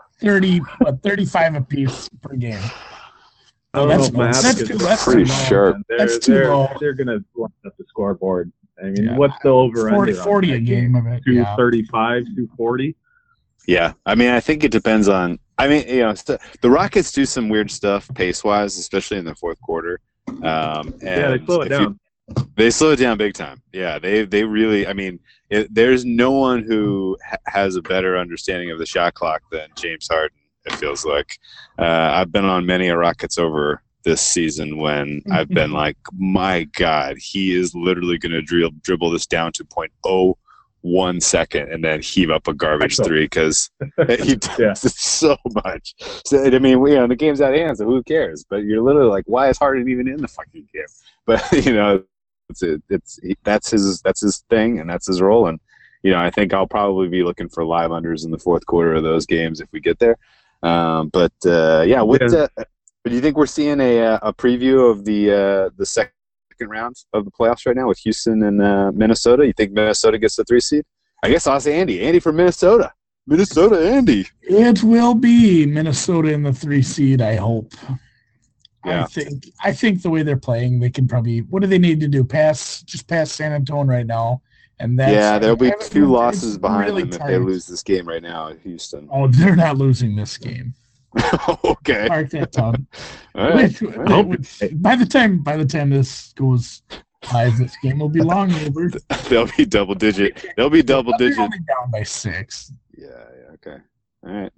Speaker 3: 35 apiece per game.
Speaker 4: That's
Speaker 2: pretty sharp.
Speaker 3: That's too low.
Speaker 4: They're going to line up the scoreboard. I mean, what's the over-under?
Speaker 3: 40 a game of it.
Speaker 4: 235, 240.
Speaker 2: Yeah, I mean, I think it depends on. I mean, the Rockets do some weird stuff pace-wise, especially in the fourth quarter.
Speaker 4: They slow it down.
Speaker 2: They slow it down big time. Yeah, they really. I mean, there's no one who has a better understanding of the shot clock than James Harden. It feels like I've been on many a Rockets over this season when I've been like, my God, he is literally going to dribble this down to 0.01 second and then heave up a garbage three because he does it so much. So, I mean, the game's out of hand, so who cares? But you're literally like, why is Harden even in the fucking game? But that's his thing and that's his role. And I think I'll probably be looking for live unders in the fourth quarter of those games if we get there. Do you think we're seeing a preview of the second round of the playoffs right now with Houston and Minnesota? You think Minnesota gets the 3 seed? I guess I'll say Andy from Minnesota. Andy.
Speaker 3: It will be Minnesota in the 3 seed, I hope.
Speaker 2: Yeah.
Speaker 3: I think the way they're playing, they can probably. What do they need to do? Just pass San Antonio right now, and
Speaker 2: there'll be 2 losses behind them if they lose this game right now at Houston.
Speaker 3: Oh, they're not losing this game.
Speaker 2: Okay.
Speaker 3: Mark that down.
Speaker 2: All right.
Speaker 3: By the time this goes live, this game will be long over.
Speaker 2: They'll be double digit. They'll be double digit.
Speaker 3: Only down by 6.
Speaker 2: Yeah. Okay. All right.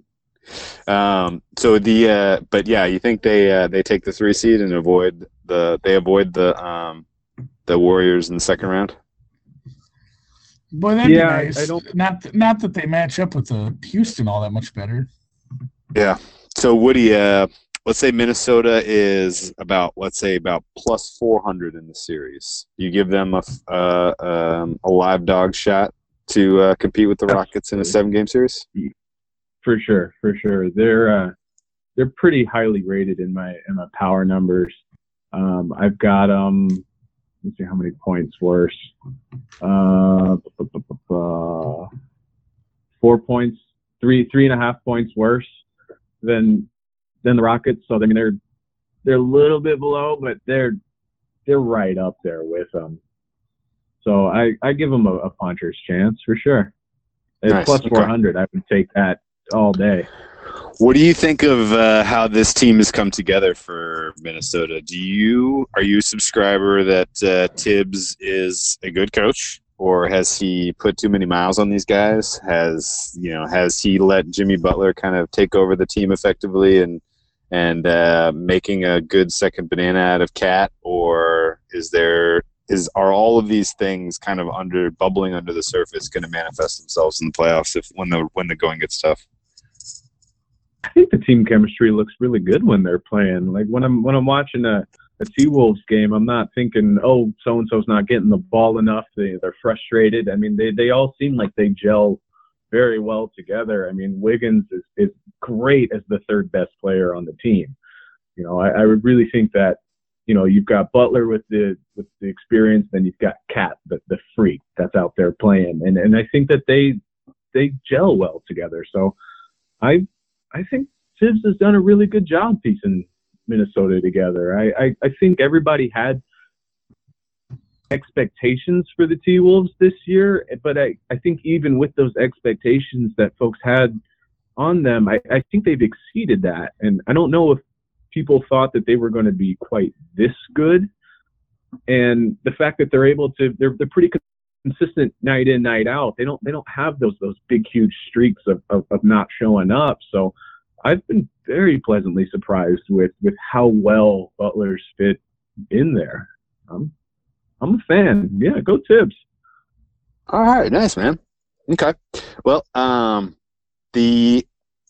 Speaker 2: You think they take the 3 seed and avoid the Warriors in the second round?
Speaker 3: Boy, that'd be nice. Not that they match up with the Houston all that much better.
Speaker 2: Yeah. So Woody, let's say Minnesota is about plus 400 in the series. You give them a live dog shot to compete with the Rockets in a 7-game series?
Speaker 4: For sure. They're pretty highly rated in my power numbers. I've got let's see how many points worse. 4 points, 3.5 points worse than the Rockets. So I mean they're a little bit below, but they're right up there with them. So I give them a puncher's chance for sure.
Speaker 2: Nice.
Speaker 4: Plus 400, I would take that all day.
Speaker 2: What do you think of how this team has come together for Minnesota? Are you a subscriber that Tibbs is a good coach, or has he put too many miles on these guys? Has he let Jimmy Butler kind of take over the team effectively and making a good second banana out of Cat, or are all of these things kind of bubbling under the surface going to manifest themselves in the playoffs when the going gets tough?
Speaker 4: I think the team chemistry looks really good when they're playing. Like when I'm watching a T-Wolves game, I'm not thinking, oh, so-and-so's not getting the ball enough. They're frustrated. I mean, they all seem like they gel very well together. I mean, Wiggins is great as the third best player on the team. You know, I would really think that, you know, you've got Butler with the experience, then you've got Cat, the freak that's out there playing. And I think that they gel well together. So I think Tibbs has done a really good job piecing Minnesota together. I think everybody had expectations for the T-Wolves this year, but I think even with those expectations that folks had on them, I think they've exceeded that. And I don't know if people thought that they were going to be quite this good. And the fact that they're able to, they're pretty consistent night in, night out. They don't have those big, huge streaks of not showing up. So I've been very pleasantly surprised with how well Butler's fit in there. I'm a fan. Yeah, go Tibbs.
Speaker 2: All right, nice, man. Okay. Well, the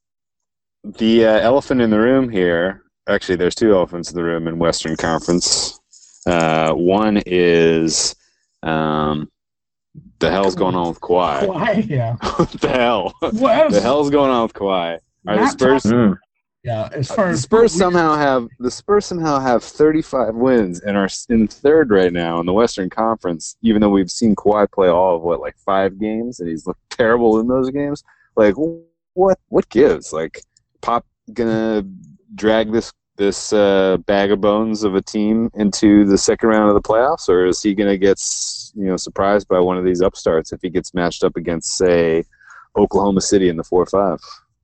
Speaker 2: elephant in the room here. Actually, there's two elephants in the room in Western Conference. One is the hell's going on with Kawhi?
Speaker 3: Kawhi, yeah.
Speaker 2: What the hell?
Speaker 3: What
Speaker 2: the hell's going on with Kawhi? Are the Spurs?
Speaker 3: Yeah, as far as
Speaker 2: the Spurs somehow have 35 wins and are in third right now in the Western Conference, even though we've seen Kawhi play all of 5 games and he's looked terrible in those games. Like, what gives? Like, Pop gonna drag this bag of bones of a team into the second round of the playoffs, or is he gonna get surprised by one of these upstarts if he gets matched up against, say, Oklahoma City in the 4-5?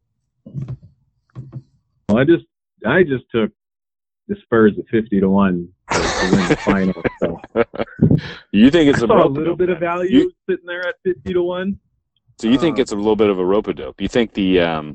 Speaker 4: Well, I just took the Spurs at 50-1 to win the final. So
Speaker 2: you think it's
Speaker 4: a little bit of value sitting there at 50-1?
Speaker 2: So you think it's a little bit of a rope-a-dope? You think the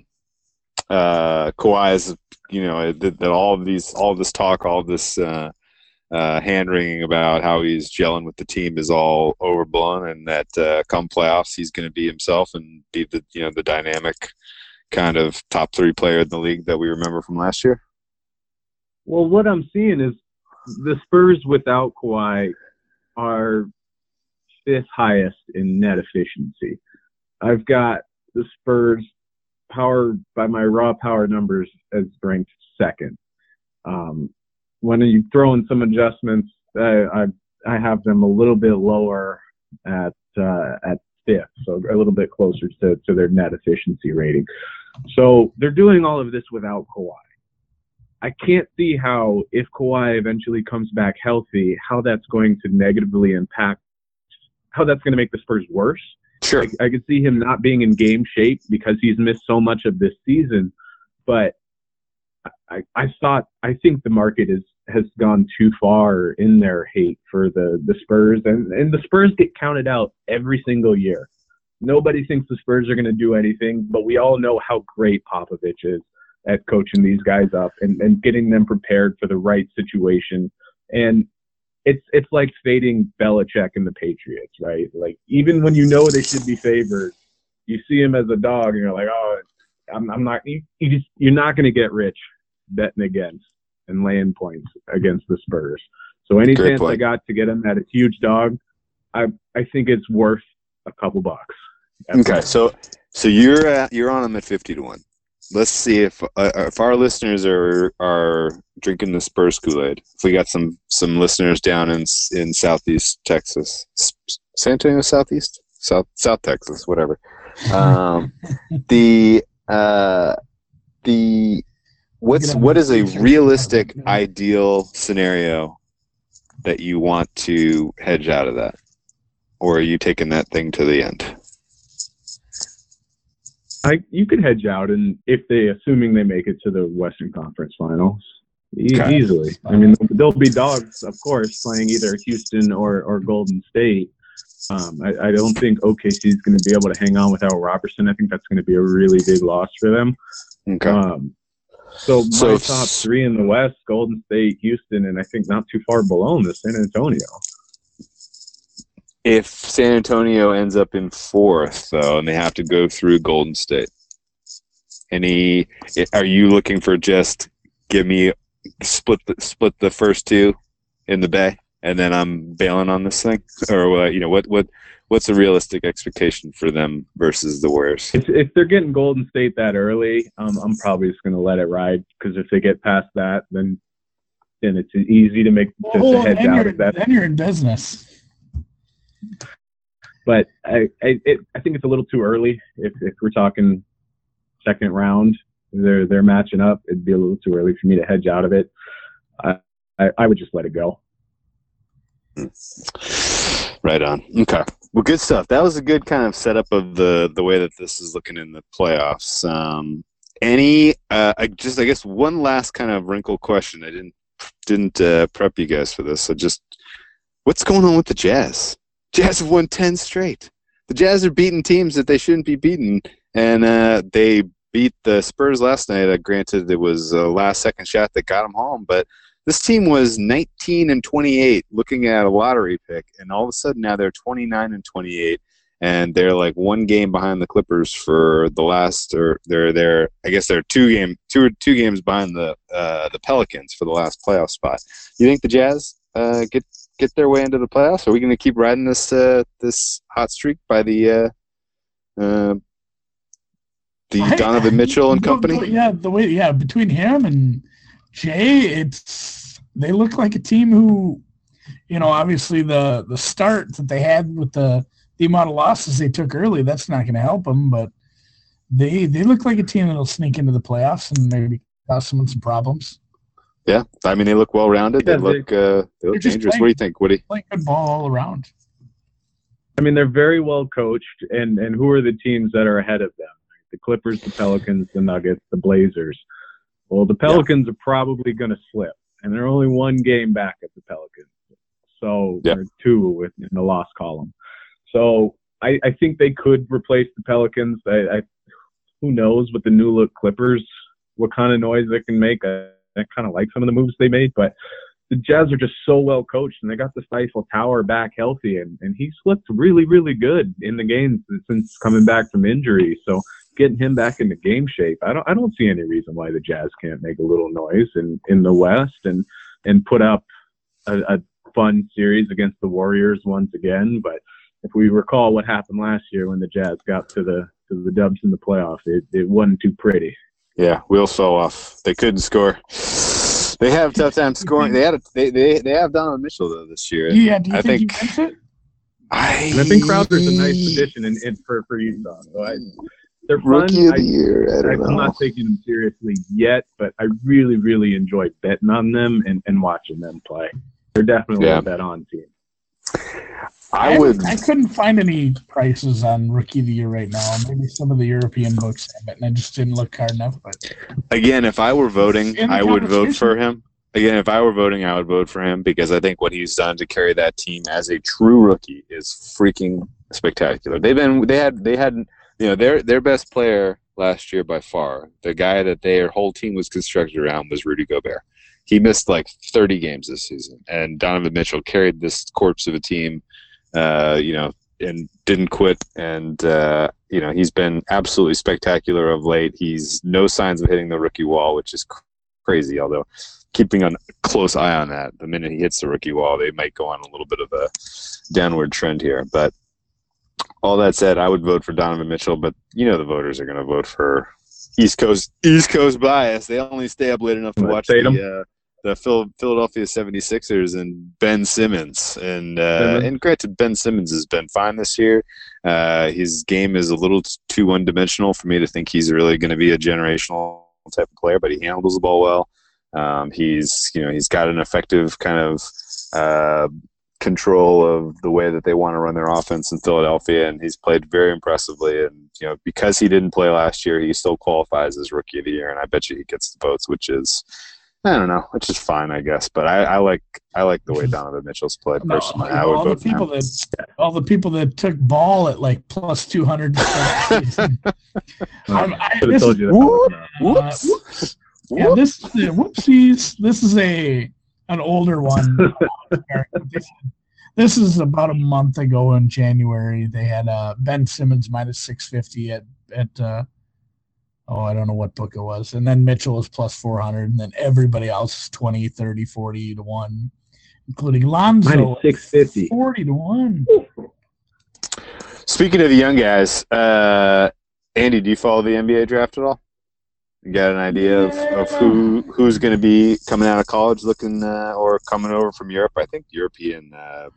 Speaker 2: Kawhi's, that all of this talk, all of this hand-wringing about how he's gelling with the team is all overblown, and that come playoffs he's going to be himself and be the dynamic kind of top 3 player in the league that we remember from last year?
Speaker 4: Well, what I'm seeing is the Spurs without Kawhi are 5th highest in net efficiency. I've got the Spurs power by my raw power numbers as ranked 2nd. When you throw in some adjustments, I have them a little bit lower at 5th, so a little bit closer to their net efficiency rating. So they're doing all of this without Kawhi. I can't see how, if Kawhi eventually comes back healthy, how that's going to negatively impact, how that's going to make the Spurs worse.
Speaker 2: Sure.
Speaker 4: I could see him not being in game shape because he's missed so much of this season, but I think the market has gone too far in their hate for the Spurs, and the Spurs get counted out every single year. Nobody thinks the Spurs are going to do anything, but we all know how great Popovich is at coaching these guys up and getting them prepared for the right situation. And it's like fading Belichick and the Patriots, right? Like, even when you know they should be favored, you see him as a dog and you're like, oh, I'm not. You're not going to get rich betting against and laying points against the Spurs. So any
Speaker 2: Great
Speaker 4: chance
Speaker 2: point.
Speaker 4: I got to get them at a huge dog, I think it's worth a couple bucks.
Speaker 2: Okay, so you're on them at 50-1. Let's see if our listeners are drinking the Spurs Kool-Aid. If we got some listeners down in Southeast Texas, San Antonio, South Texas, whatever. What is a realistic ideal scenario that you want to hedge out of that, or are you taking that thing to the end?
Speaker 4: You could hedge out, and assuming they make it to the Western Conference Finals, easily. I mean, there'll be dogs, of course, playing either Houston or Golden State. I don't think OKC is going to be able to hang on without Robertson. I think that's going to be a really big loss for them.
Speaker 2: Okay.
Speaker 4: So my top three in the West: Golden State, Houston, and I think not too far below them is San Antonio.
Speaker 2: If San Antonio ends up in fourth, though, and they have to go through Golden State, are you looking for just give me split the first two in the Bay, and then I'm bailing on this thing, or what's a realistic expectation for them versus the Warriors?
Speaker 4: If they're getting Golden State that early, I'm probably just going to let it ride, because if they get past that, then it's easy to make to hedge out of that.
Speaker 3: Then you're in business.
Speaker 4: But I think it's a little too early. If we're talking second round, they're matching up. It'd be a little too early for me to hedge out of it. I would just let it go.
Speaker 2: Right on. Okay. Well, good stuff. That was a good kind of setup of the way that this is looking in the playoffs. I guess one last kind of wrinkle question. I didn't prep you guys for this. So just what's going on with the Jazz? Jazz have won 10 straight. The Jazz are beating teams that they shouldn't be beating, and they beat the Spurs last night. Granted, it was a last-second shot that got them home, but this team was 19-28 looking at a lottery pick, and all of a sudden now they're 29-28, and they're like one game behind the Clippers for the last, or they're I guess they're two games behind the Pelicans for the last playoff spot. You think the Jazz get their way into the playoffs? Are we going to keep riding this hot streak by the Donovan Mitchell and company?
Speaker 3: Between him and Jay, they look like a team who, obviously the start that they had with the amount of losses they took early, that's not going to help them, but they look like a team that'll sneak into the playoffs and maybe cause someone some problems.
Speaker 2: Yeah, I mean, they look well-rounded. They look dangerous. What do you think, Woody?
Speaker 3: Playing good ball all around.
Speaker 4: I mean, they're very well coached, and who are the teams that are ahead of them? The Clippers, the Pelicans, the Nuggets, the Blazers. Well, the Pelicans are probably going to slip, and they're only one game back at the Pelicans. So they're two in the loss column. So I think they could replace the Pelicans. Who knows with the new-look Clippers, what kind of noise they can make. I kind of like some of the moves they made, but the Jazz are just so well coached, and they got the Eiffel Tower back healthy, and he's looked really, really good in the games since coming back from injury. So getting him back into game shape, I don't see any reason why the Jazz can't make a little noise in the West and put up a fun series against the Warriors once again. But if we recall what happened last year when the Jazz got to the dubs in the playoff, it wasn't too pretty.
Speaker 2: Yeah, wheels fell off. They couldn't score. They have a tough time scoring. They have Donovan Mitchell though this year.
Speaker 3: Yeah, do you think he wins it?
Speaker 2: I
Speaker 4: think Crowder's a nice addition for Utah. So they're fun.
Speaker 2: Rookie of the year.
Speaker 4: I'm not taking them seriously yet, but I really, really enjoy betting on them and watching them play. They're definitely a bet on team.
Speaker 3: I couldn't find any prices on Rookie of the Year right now. Maybe some of the European books have it, and I just didn't look hard enough. But
Speaker 2: again, if I were voting, I would vote for him. Again, if I were voting, I would vote for him because I think what he's done to carry that team as a true rookie is freaking spectacular. They had their best player last year by far. The guy that their whole team was constructed around was Rudy Gobert. He missed like 30 games this season, and Donovan Mitchell carried this corpse of a team. And didn't quit, and he's been absolutely spectacular of late. He's no signs of hitting the rookie wall, which is crazy. Although keeping a close eye on that. The minute he hits the rookie wall, they might go on a little bit of a downward trend here. But all that said, I would vote for Donovan Mitchell. But the voters are going to vote for East Coast bias. They only stay up late enough to watch the Philadelphia 76ers and Ben Simmons. And granted, Ben Simmons has been fine this year. His game is a little too one-dimensional for me to think he's really going to be a generational type of player, but he handles the ball well. He's got an effective kind of control of the way that they want to run their offense in Philadelphia, and he's played very impressively. And because he didn't play last year, he still qualifies as Rookie of the Year, and I bet you he gets the votes, which is, I don't know, it's just fine, I guess. But I like the way Donovan Mitchell's played personally. I would vote for him.
Speaker 3: All the people that took Ball at like plus 200. Whoops. Yeah, this whoopsies. This is an older one. This is about a month ago in January. They had Ben Simmons minus 650 at I don't know what book it was. And then Mitchell was plus 400. And then everybody else is 20, 30, 40 to 1, including Lonzo.
Speaker 4: Minus 650.
Speaker 3: 40 to 1.
Speaker 2: Speaking of the young guys, Andy, do you follow the NBA draft at all? You got an idea of who's going to be coming out of college looking or coming over from Europe? I think European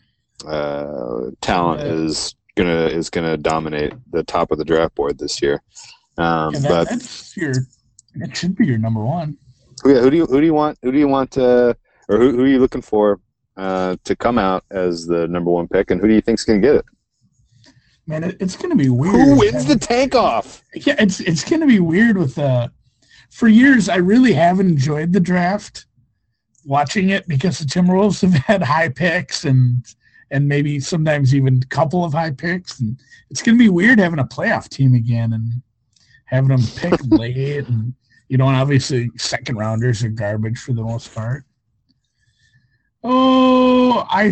Speaker 2: talent is gonna dominate the top of the draft board this year.
Speaker 3: That should be your number one.
Speaker 2: Who do you want? Who are you looking for to come out as the number one pick? And who do you think's going to get it?
Speaker 3: Man, it's going to be weird.
Speaker 2: Who wins the tank off?
Speaker 3: Yeah, it's going to be weird with for years, I really have enjoyed the draft, watching it, because the Timberwolves have had high picks and maybe sometimes even a couple of high picks. And it's going to be weird having a playoff team again and having them pick late. And, and obviously second rounders are garbage for the most part. Oh, I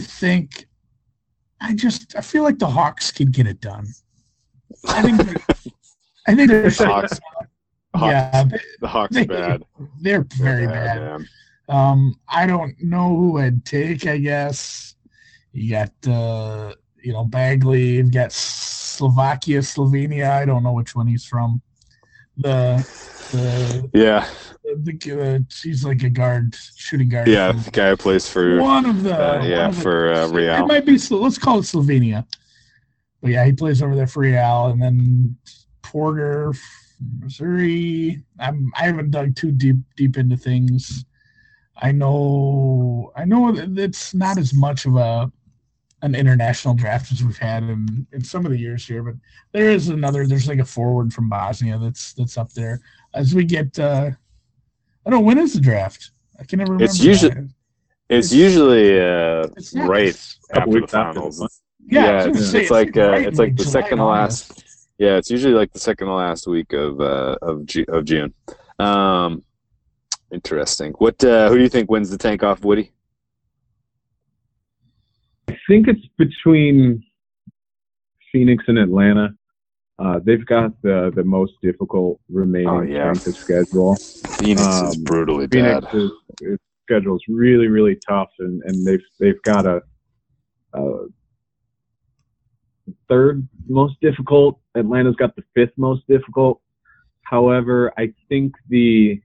Speaker 3: feel like the Hawks could get it done. I think they're
Speaker 2: Hawks.
Speaker 3: Yeah,
Speaker 2: the Hawks are bad.
Speaker 3: They're very bad. I don't know who I'd take. I guess you got Bagley. You've got Slovenia. I don't know which one he's from. He's like a guard, shooting guard.
Speaker 2: Yeah, the guy who plays for Real.
Speaker 3: It might be. Let's call it Slovenia. But yeah, he plays over there for Real, and then Porter. Missouri. I haven't dug too deep into things. I know it's not as much of an international draft as we've had in some of the years here, but there's like a forward from Bosnia that's up there. As we get I don't know, when is the draft? I can never remember.
Speaker 2: It's usually right after the finals.
Speaker 3: Yeah,
Speaker 2: it's like the second to last. Yeah, it's usually like the second to last week of June. Interesting. Who do you think wins the tank off, Woody?
Speaker 4: I think it's between Phoenix and Atlanta. They've got the most difficult remaining strength of schedule.
Speaker 2: Phoenix is brutally bad.
Speaker 4: Its schedule is really, really tough, and they've got a third most difficult. Atlanta's got the fifth most difficult. However, I think the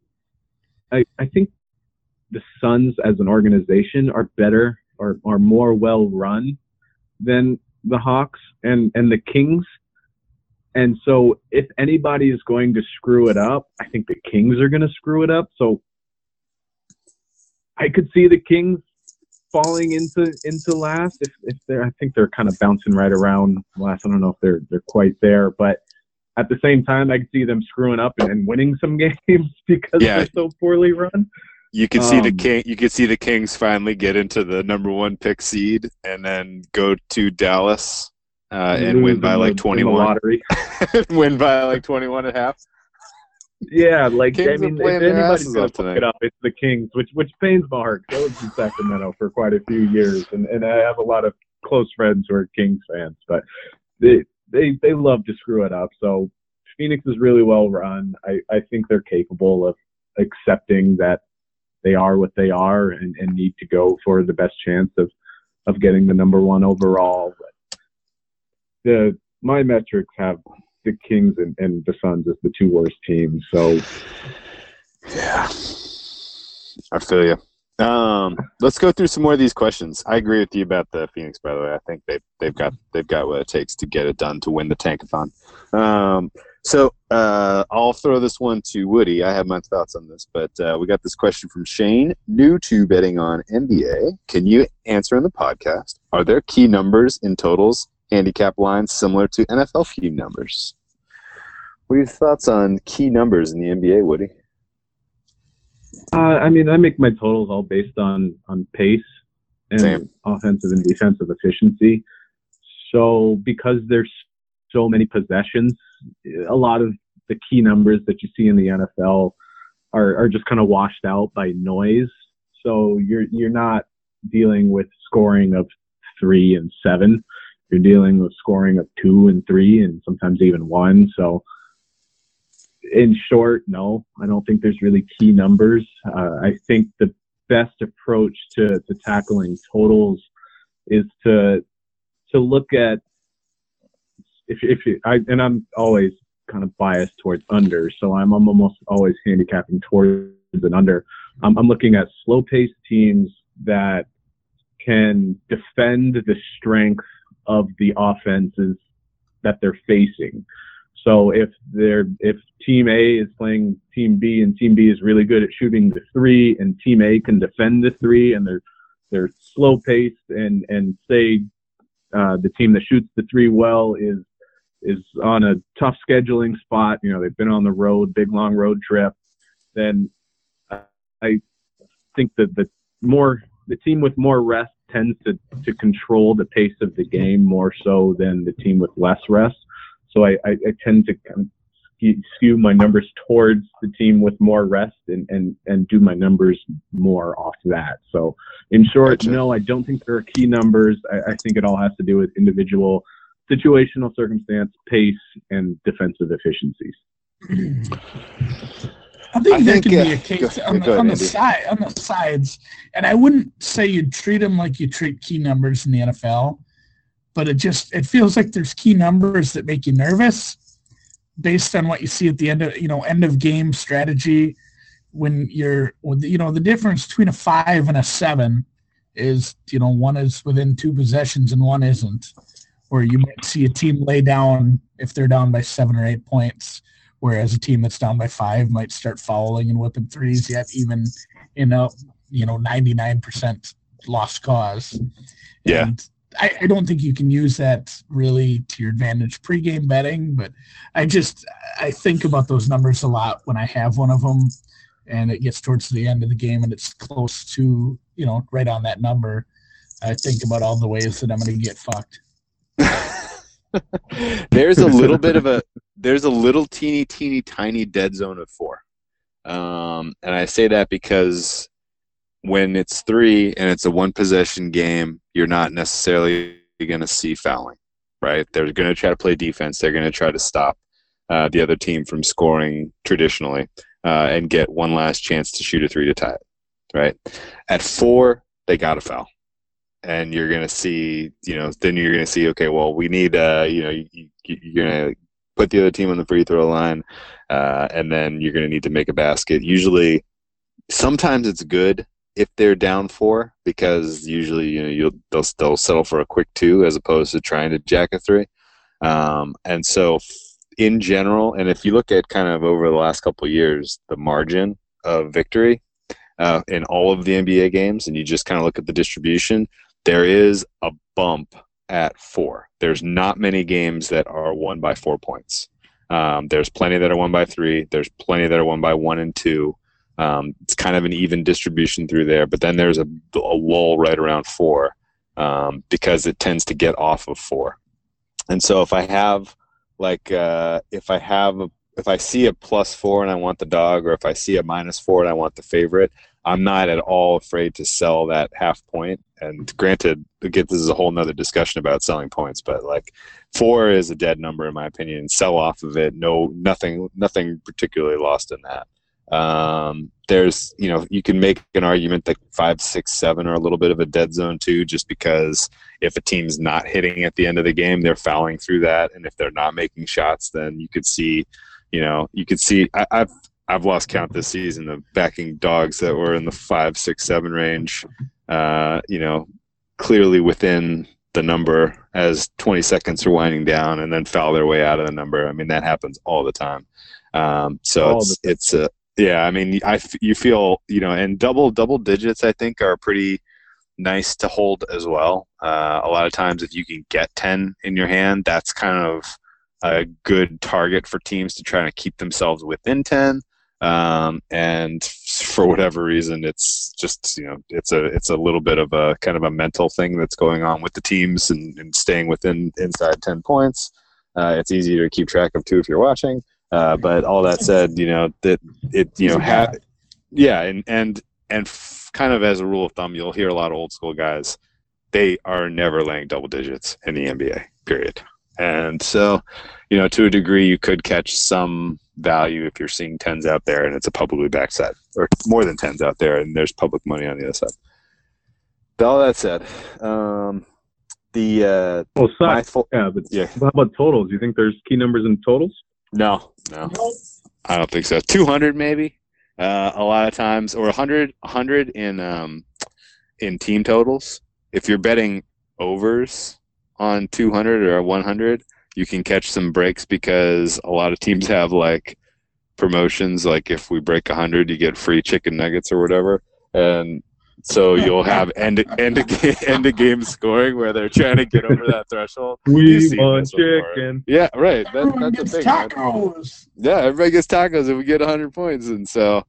Speaker 4: Suns as an organization are better or are more well run than the Hawks and the Kings. And so if anybody is going to screw it up, I think the Kings are going to screw it up. So I could see the Kings falling into last if they're. I think they're kind of bouncing right around last. I don't know if they're quite there, but at the same time, I could see them screwing up and winning some games because they're so poorly run.
Speaker 2: You could see the Kings finally get into the number one pick seed and then go to Dallas and win by like 21. Win by like 21 and a half.
Speaker 4: Yeah, like
Speaker 2: Kings
Speaker 4: if anybody's going to pick it up, it's the Kings, which pains my heart. I was in Sacramento for quite a few years, and I have a lot of close friends who are Kings fans, but they love to screw it up. So Phoenix is really well run. I think they're capable accepting that they are what they are and need to go for the best chance of getting the number one overall. My metrics have the Kings and the Suns as the two worst teams. So
Speaker 2: yeah, I feel you. Let's go through some more of these questions. I agree with you about the Phoenix, by the way. I think they've got what it takes to get it done to win the Tankathon. So I'll throw this one to Woody. I have my thoughts on this, but we got this question from Shane, new to betting on NBA. Can you answer in the podcast? Are there key numbers in totals, handicap lines similar to NFL key numbers? What are your thoughts on key numbers in the NBA, Woody?
Speaker 4: I make my totals all based on pace and
Speaker 2: Same.
Speaker 4: Offensive and defensive efficiency. So because there's so many possessions, a lot of the key numbers that you see in the NFL are just kind of washed out by noise. So you're not dealing with scoring of 3 and 7. You're dealing with scoring of 2 and 3 and sometimes even 1. So in short, no, I don't think there's really key numbers. I think the best approach to tackling totals is to look at and I'm always kind of biased towards under, so I'm almost always handicapping towards an under. I'm looking at slow-paced teams that can defend the strength of the offenses that they're facing. So if Team A is playing Team B and Team B is really good at shooting the 3 and Team A can defend the 3 and they're slow-paced and say the team that shoots the 3 well is on a tough scheduling spot, they've been on the road, big long road trip, then I think that the team with more rest tends to control the pace of the game more so than the team with less rest. So I tend to kind of skew my numbers towards the team with more rest and do my numbers more off that. So in short,
Speaker 2: Gotcha.
Speaker 4: No, I don't think there are key numbers. I think it all has to do with individual situational circumstance, pace, and defensive efficiencies.
Speaker 3: I think there
Speaker 2: think,
Speaker 3: could be a case
Speaker 2: go
Speaker 3: on
Speaker 2: ahead,
Speaker 3: the sides, and I wouldn't say you'd treat them like you treat key numbers in the NFL, but it feels like there's key numbers that make you nervous based on what you see at the end of game strategy. When the difference between a 5 and a 7 is, one is within 2 possessions and one isn't. Or you might see a team lay down if they're down by 7 or 8 points, whereas a team that's down by 5 might start fouling and whipping threes, yet even in a 99% lost cause.
Speaker 2: Yeah.
Speaker 3: And I don't think you can use that really to your advantage pregame betting, but I think about those numbers a lot when I have one of them and it gets towards the end of the game and it's close to, right on that number. I think about all the ways that I'm going to get fucked.
Speaker 2: There's a little teeny tiny dead zone of 4. And I say that because when it's 3 and it's a 1 possession game, you're not necessarily going to see fouling, right? They're going to try to play defense. They're going to try to stop the other team from scoring traditionally and get one last chance to shoot a 3 to tie it, right? At 4, they got to foul. And you're going to see, then you're going to see, okay, well, we need, you're going to put the other team on the free throw line, and then you're going to need to make a basket. Usually, sometimes it's good if they're down 4 because usually, they'll settle for a quick 2 as opposed to trying to jack a 3. And so, in general, and if you look at kind of over the last couple of years, the margin of victory in all of the NBA games, and you just kind of look at the distribution, there is a bump at 4. There's not many games that are won by 4 points. There's plenty that are won by 3. There's plenty that are won by 1 and 2. It's kind of an even distribution through there, but then there's a lull right around 4 because it tends to get off of 4. And so if I have if I see a +4 and I want the dog, or if I see a -4 and I want the favorite, I'm not at all afraid to sell that half point. And granted, again, this is a whole nother discussion about selling points, but 4 is a dead number in my opinion. Sell off of it. Nothing particularly lost in that. There's, you can make an argument that 5, 6, 7 are a little bit of a dead zone too, just because if a team's not hitting at the end of the game, they're fouling through that, and if they're not making shots, then you could see, I've lost count this season of backing dogs that were in the 5, 6, 7 range, clearly within the number as 20 seconds are winding down, and then foul their way out of the number. I mean, that happens all the time. You feel, and double digits, I think, are pretty nice to hold as well. A lot of times if you can get 10 in your hand, that's kind of a good target for teams to try to keep themselves within 10. And for whatever reason, it's just, it's a little bit of a kind of a mental thing that's going on with the teams and staying inside 10 points. It's easy to keep track of too if you're watching. But all that said, kind of as a rule of thumb, you'll hear a lot of old school guys, they are never laying double digits in the NBA, period. And so, to a degree, you could catch some value if you're seeing 10s out there and it's a publicly backed set, or more than 10s out there and there's public money on the other side. But all that said, how
Speaker 4: about totals? Do you think there's key numbers in totals?
Speaker 2: No, I don't think so. 200 maybe, a lot of times, or 100 in team totals. If you're betting overs on 200 or 100, you can catch some breaks because a lot of teams have like promotions, like if we break 100, you get free chicken nuggets or whatever, and so you'll have end of game scoring where they're trying to get over that threshold.
Speaker 4: We want chicken.
Speaker 2: Yeah, right.
Speaker 3: Everyone gets tacos.
Speaker 2: Right? Yeah, everybody gets tacos if we get 100 points, and so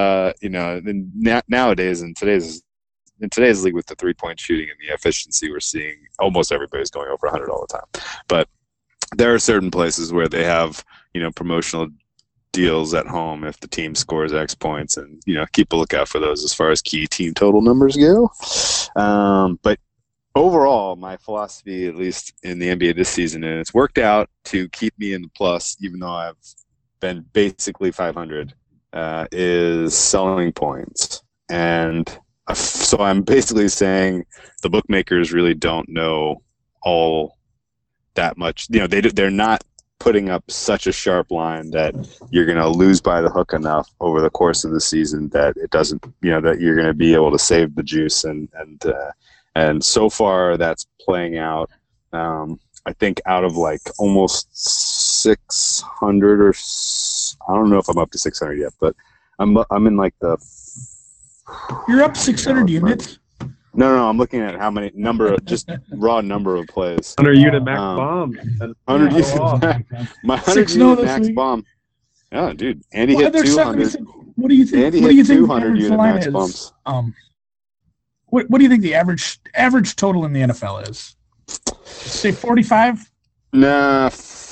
Speaker 2: nowadays in today's league with the 3-point shooting and the efficiency, we're seeing almost everybody's going over 100 all the time. But there are certain places where they have promotional deals at home if the team scores X points, and keep a lookout for those as far as key team total numbers go. But overall, my philosophy, at least in the NBA this season, and it's worked out to keep me in the plus, even though I've been basically 500, is selling points. And so I'm basically saying the bookmakers really don't know all that much. They're not putting up such a sharp line that you're going to lose by the hook enough over the course of the season that it doesn't, that you're going to be able to save the juice. And so far that's playing out. I think out of like almost 600 or I don't know if I'm up to 600 yet, but I'm in like the.
Speaker 3: You're up 600 units.
Speaker 2: No, I'm looking at how many just raw number of plays.
Speaker 4: 100 unit max bomb.
Speaker 2: 100 unit my 100 unit max bomb. Oh, dude, Andy hit 200.
Speaker 3: What do you think?
Speaker 2: Andy hit 200 unit max bombs.
Speaker 3: What do you think the average total in the NFL is? Say 45.
Speaker 2: Nah,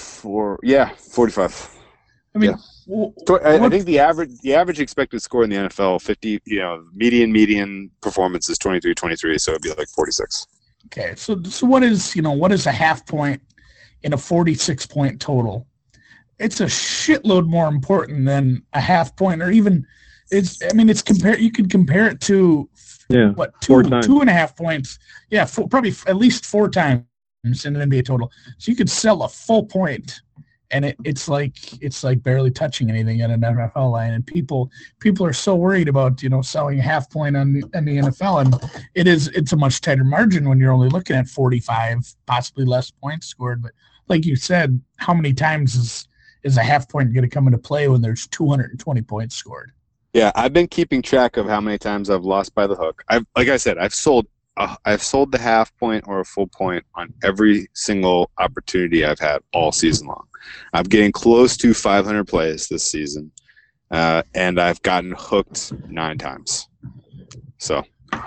Speaker 2: 45.
Speaker 3: I mean.
Speaker 2: Yeah. I think the average expected score in the NFL 50, median performance is 23, so it'd be like 46.
Speaker 3: Okay, so what is a half point in a 46-point total? It's a shitload more important than a half point, or even you could compare it to two and a half points. Yeah, probably at least 4 times in an NBA total. So you could sell a full point. And it's like barely touching anything at an NFL line, and people are so worried about selling a half point on the NFL, and it's a much tighter margin when you're only looking at 45, possibly less points scored. But like you said, how many times is a half point going to come into play when there's 220 points scored?
Speaker 2: Yeah, I've been keeping track of how many times I've lost by the hook. I've sold the half point or a full point on every single opportunity I've had all season long. I'm getting close to 500 plays this season, and I've gotten hooked 9 times. So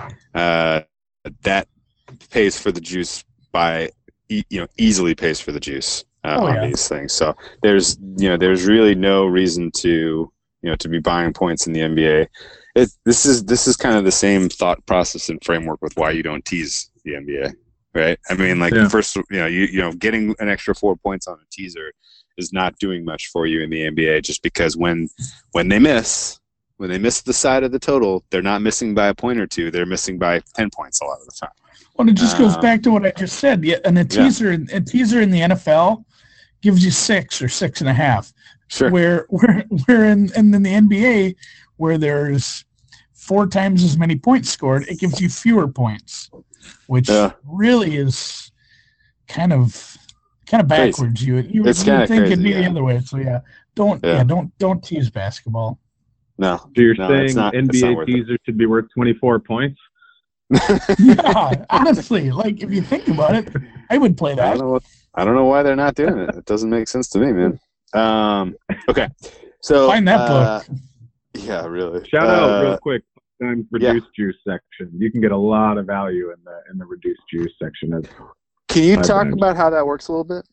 Speaker 2: that pays for the juice easily pays for the juice on these things. So there's really no reason to be buying points in the NBA. This is kind of the same thought process and framework with why you don't tease the NBA, right? I mean, first, getting an extra 4 points on a teaser is not doing much for you in the NBA, just because when they miss, when they miss the side of the total, they're not missing by a point or two. They're missing by 10 points a lot of the time.
Speaker 3: Well, it just goes back to what I just said. And a teaser in the NFL gives you 6 or 6.5.
Speaker 2: Sure.
Speaker 3: Where in the NBA, where there's 4 times as many points scored, it gives you fewer points, which really is kind of backwards. You would think
Speaker 2: crazy,
Speaker 3: it'd be the other way. So don't tease basketball.
Speaker 2: No.
Speaker 4: So you're saying NBA teaser should be worth 24 points?
Speaker 3: Yeah, honestly, like if you think about it, I would play that.
Speaker 2: I don't know why they're not doing it. It doesn't make sense to me, man. Okay, so
Speaker 3: find that book.
Speaker 2: Yeah, really.
Speaker 4: Shout out real quick. Reduced juice section. You can get a lot of value in the reduced juice section.
Speaker 2: Can you talk about how that works a little bit?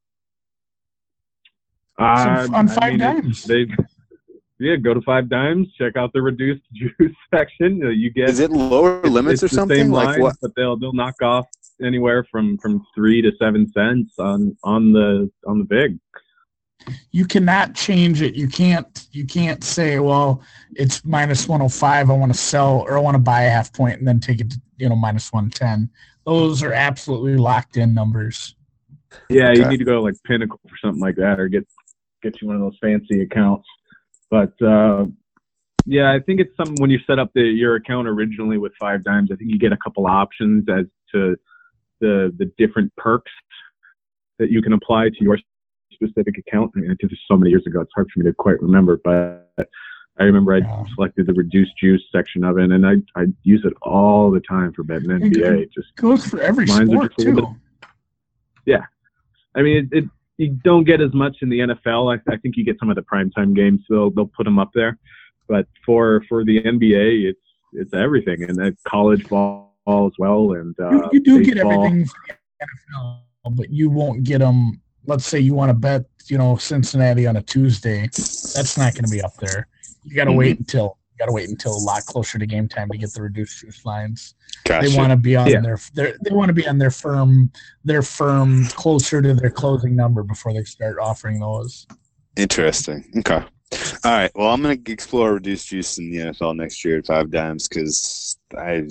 Speaker 3: On 5 Dimes.
Speaker 4: Go to 5 Dimes. Check out the reduced juice section. You get.
Speaker 2: Is it lower limits or something?
Speaker 4: Same
Speaker 2: like
Speaker 4: lines,
Speaker 2: what?
Speaker 4: But they'll knock off anywhere from 3 to 7 cents on the big.
Speaker 3: You cannot change it. You can't say, well, it's minus 105. I want to sell or I want to buy a half point and then take it to minus 110. Those are absolutely locked in numbers.
Speaker 4: Yeah, you need to go to like Pinnacle or something like that, or get you one of those fancy accounts. But I think it's something when you set up your account originally with 5 Dimes. I think you get a couple options as to the different perks that you can apply to your specific account. I mean, I did this so many years ago; it's hard for me to quite remember. But I remember I selected the reduced juice section of it, and I use it all the time for betting NBA. It just
Speaker 3: goes for every sport too.
Speaker 4: Yeah, I mean you don't get as much in the NFL. I think you get some of the primetime games. So they'll put them up there. But for the NBA, it's everything, and college ball as well. And
Speaker 3: you do
Speaker 4: baseball.
Speaker 3: Get everything for the NFL, but you won't get them. Let's say you want to bet, Cincinnati on a Tuesday. That's not going to be up there. You got to wait until a lot closer to game time to get the reduced juice lines.
Speaker 2: Gotcha.
Speaker 3: They want to be on their firm closer to their closing number before they start offering those.
Speaker 2: Interesting. Okay. All right. Well, I'm going to explore reduced juice in the NFL next year at 5 Dimes because I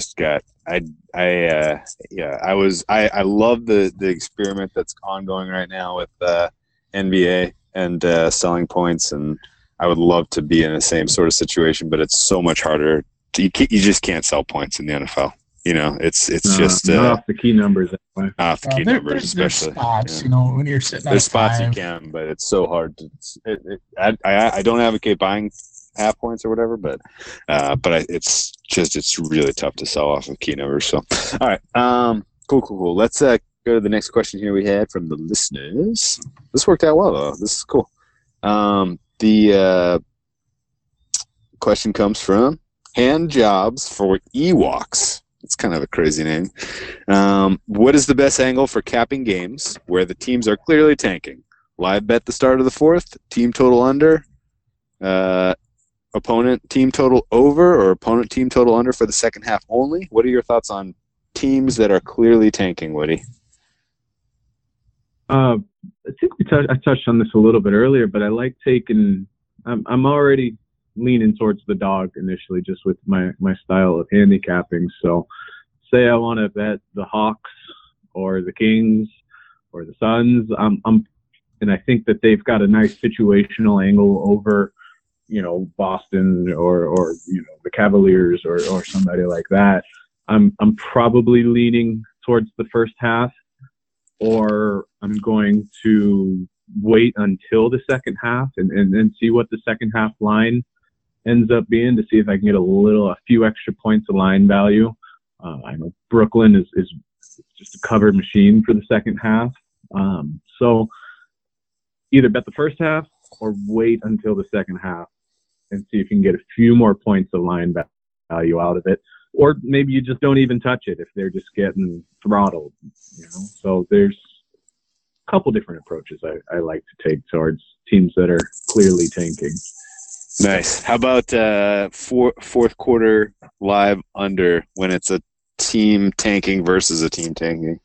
Speaker 2: love the experiment that's ongoing right now with NBA and selling points, and I would love to be in the same sort of situation, but it's so much harder. You just can't sell points in the NFL. It's just
Speaker 4: not off the key numbers. Anyway.
Speaker 2: Off the key numbers, especially.
Speaker 3: There's spots, when you're sitting on
Speaker 2: there's spots
Speaker 3: 5.
Speaker 2: you can, but it's so hard. I don't advocate buying half points or whatever, but it's really tough to sell off of key numbers. So, all right, cool. Let's go to the next question here we had from the listeners. This worked out well though. This is cool. The question comes from Hand Jobs for Ewoks. It's kind of a crazy name. What is the best angle for capping games where the teams are clearly tanking? Live bet the start of the 4th, team total under, opponent team total over, or opponent team total under for the second half only? What are your thoughts on teams that are clearly tanking, Woody?
Speaker 4: I think I touched on this a little bit earlier, but I like taking. I'm already leaning towards the dog initially, just with my style of handicapping. So, say I want to bet the Hawks or the Kings or the Suns. And I think that they've got a nice situational angle over, Boston or the Cavaliers or somebody like that. I'm probably leaning towards the first half, or I'm going to wait until the second half and see what the second half line ends up being to see if I can get a few extra points of line value. I know Brooklyn is just a covered machine for the second half. So either bet the first half or wait until the second half and see if you can get a few more points of line value out of it. Or maybe you just don't even touch it if they're just getting throttled. So there's a couple different approaches I like to take towards teams that are clearly tanking.
Speaker 2: Nice. How about fourth quarter live under when it's a team tanking versus a team tanking?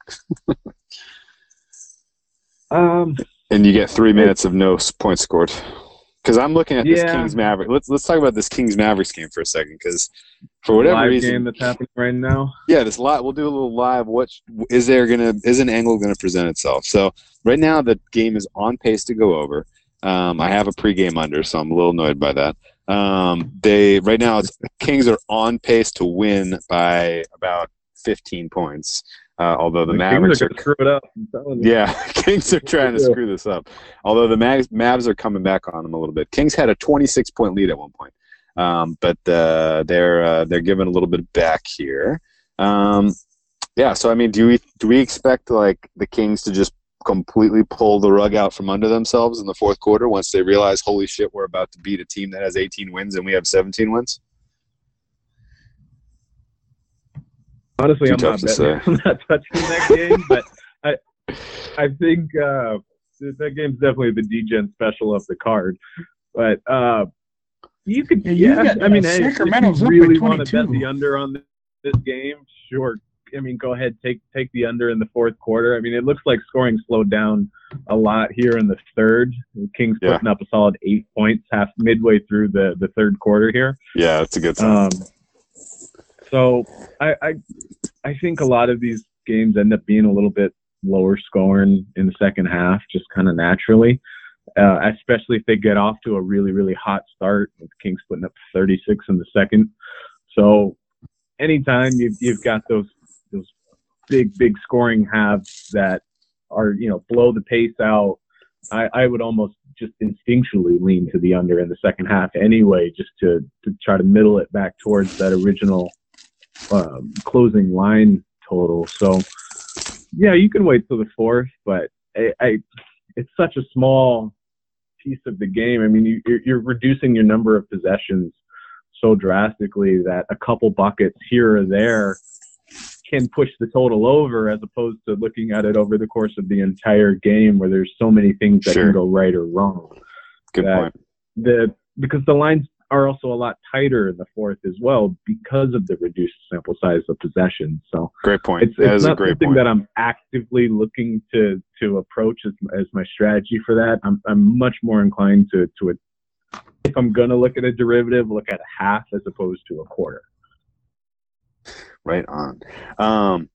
Speaker 2: And you get 3 minutes of no points scored. Because I'm looking at this
Speaker 4: Yeah.
Speaker 2: Kings Maverick. Let's talk about this Kings Mavericks game for a second. Because for whatever
Speaker 4: live
Speaker 2: reason,
Speaker 4: game that's happening right now.
Speaker 2: yeah, this live. We'll do a little live. Is an angle gonna present itself? So right now the game is on pace to go over. I have a pregame under, so I'm a little annoyed by that. Right now Kings are on pace to win by about 15 points. Although the Mavericks
Speaker 4: Kings are screw it up. I'm telling you.
Speaker 2: yeah, Kings are trying to screw this up. Although the Mavs are coming back on them a little bit. Kings had a 26-point lead at one point, but they're giving a little bit back here. Yeah, so I mean, do we expect like the Kings to just completely pull the rug out from under themselves in the fourth quarter once they realize, holy shit, we're about to beat a team that has 18 wins and we have 17 wins?
Speaker 4: Honestly,
Speaker 2: Too
Speaker 4: I'm
Speaker 2: tough
Speaker 4: not touching that game, but I think that game's definitely the D-Gen special of the card. But you could, I mean, hey, if
Speaker 3: Sacramento's
Speaker 4: you
Speaker 3: up by
Speaker 4: really want to
Speaker 3: 22.
Speaker 4: bet the under on this game, sure. I mean, go ahead, take the under in the fourth quarter. I mean, it looks like scoring slowed down a lot here in the third. The Kings putting up a solid 8 points midway through the third quarter here.
Speaker 2: Yeah, that's a good sign.
Speaker 4: So I think a lot of these games end up being a little bit lower scoring in the second half, just kind of naturally, especially if they get off to a really, really hot start, with the Kings putting up 36 in the second. So anytime you've got those big scoring halves that are, blow the pace out, I would almost just instinctually lean to the under in the second half anyway, just to try to middle it back towards that original closing line total. So yeah, you can wait till the fourth, but it's such a small piece of the game. I mean, you're reducing your number of possessions so drastically that a couple buckets here or there can push the total over, as opposed to looking at it over the course of the entire game where there's so many things that can go right or wrong.
Speaker 2: Good point.
Speaker 4: Because the lines are also a lot tighter in the fourth as well because of the reduced sample size of possession. So
Speaker 2: great point.
Speaker 4: It's not something that I'm actively looking to approach as my strategy for that. I'm much more inclined to if I'm going to look at a derivative, look at a half as opposed to a quarter.
Speaker 2: Right on.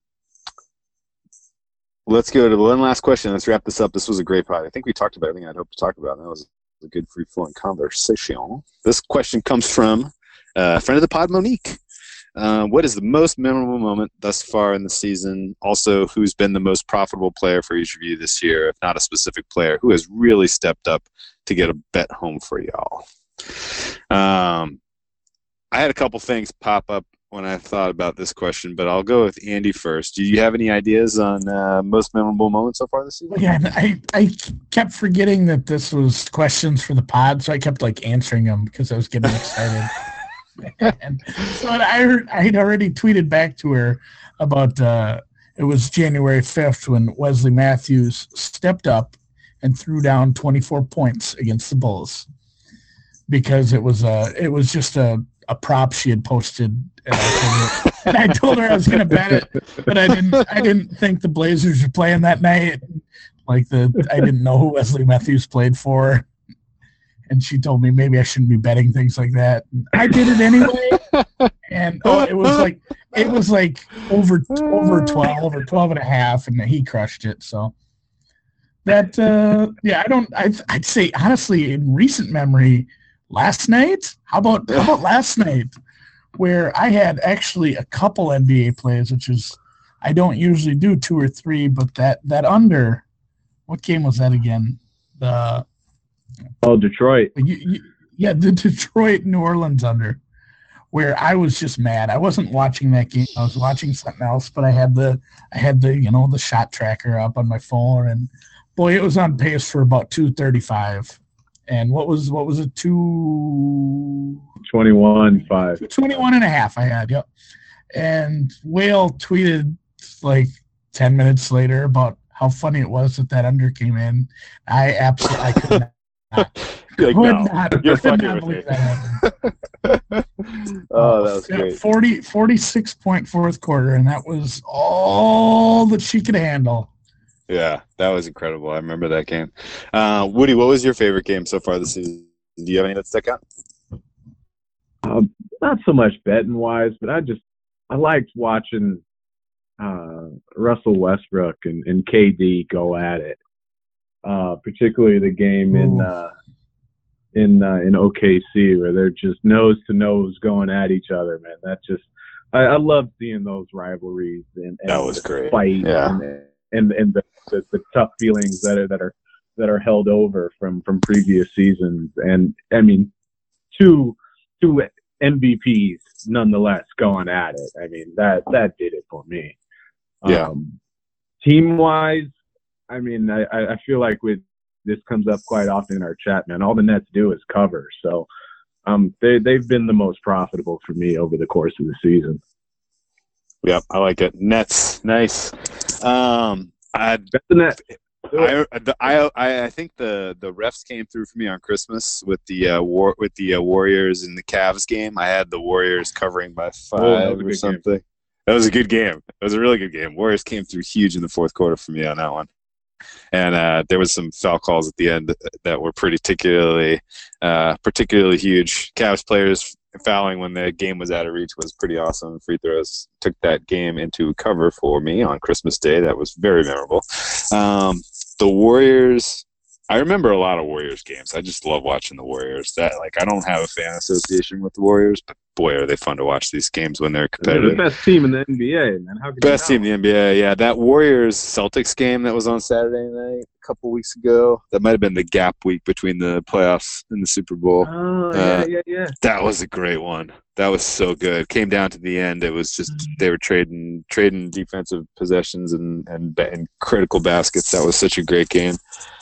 Speaker 2: Let's go to the one last question. Let's wrap this up. This was a great pod. I think we talked about everything I'd hope to talk about. That was a good free-flowing conversation. This question comes from a friend of the pod, Monique. What is the most memorable moment thus far in the season? Also, who's been the most profitable player for each of you this year, if not a specific player, who has really stepped up to get a bet home for y'all? I had a couple things pop up when I thought about this question, but I'll go with Andy first. Do you have any ideas on most memorable moments so far this season?
Speaker 3: Yeah, I kept forgetting that this was questions for the pod, so I kept answering them because I was getting excited. And so I'd already tweeted back to her about it was January 5th when Wesley Matthews stepped up and threw down 24 points against the Bulls, because it was just a prop she had posted, and I told her I was going to bet it, but I didn't think the Blazers were playing that night. I didn't know who Wesley Matthews played for, and she told me maybe I shouldn't be betting things like that. And I did it anyway, and it was like over 12 or 12 and a half, and he crushed it. So that I'd say honestly in recent memory, last night? How about last night, where I had actually a couple NBA plays, which is I don't usually do 2 or 3, but that under, what game was that again?
Speaker 4: Detroit.
Speaker 3: The Detroit New Orleans under, where I was just mad. I wasn't watching that game. I was watching something else, but I had the the shot tracker up on my phone, and boy, it was on pace for about 235. And what was it?
Speaker 4: 21.5.
Speaker 3: 21 and a half I had, yep. And Whale tweeted 10 minutes later about how funny it was that under came in. I could not.
Speaker 2: You're fucking with
Speaker 3: believe
Speaker 2: me.
Speaker 3: that
Speaker 2: Oh, that was great.
Speaker 3: 46-point fourth quarter, and that was all that she could handle.
Speaker 2: Yeah, that was incredible. I remember that game. Woody, what was your favorite game so far this season? Do you have any that stick out?
Speaker 4: Not so much betting wise, but I liked watching Russell Westbrook and KD go at it. Particularly the game in OKC where they're just nose to nose going at each other, man. That's just I love seeing those rivalries and
Speaker 2: that was great.
Speaker 4: Fight
Speaker 2: yeah.
Speaker 4: and the tough feelings that are held over from previous seasons. And I mean, two MVPs nonetheless going at it. I mean, that did it for me.
Speaker 2: Yeah.
Speaker 4: Team wise, I mean, I feel like this comes up quite often in our chat, man. All the Nets do is cover. So they've been the most profitable for me over the course of the season.
Speaker 2: Yep, I like it. Nets, nice.
Speaker 4: The Nets.
Speaker 2: I think the refs came through for me on Christmas with the Warriors and the Cavs game. I had the Warriors covering by 5 or something. Game. That was a good game. It was a really good game. Warriors came through huge in the fourth quarter for me on that one. And there was some foul calls at the end that were particularly huge. Cavs players fouling when the game was out of reach was pretty awesome. Free throws took that game into cover for me on Christmas Day. That was very memorable. The Warriors, I remember a lot of Warriors games. I just love watching the Warriors. I don't have a fan association with the Warriors, but boy, are they fun to watch these games when they're competitive.
Speaker 4: They're the best team in the NBA, man.
Speaker 2: Best team in the NBA, yeah. That Warriors-Celtics game that was on Saturday night a couple weeks ago, that might have been the gap week between the playoffs and the Super Bowl.
Speaker 4: Oh, yeah.
Speaker 2: That was a great one. That was so good. Came down to the end. It was just they were trading defensive possessions and critical baskets. That was such a great game.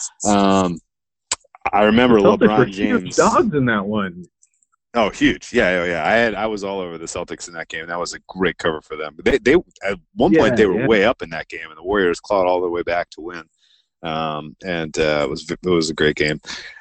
Speaker 2: I remember LeBron James.
Speaker 4: Dogs in that one.
Speaker 2: Oh, huge! Yeah. I was all over the Celtics in that game. That was a great cover for them. They at one point they were way up in that game, and the Warriors clawed all the way back to win. It was a great game.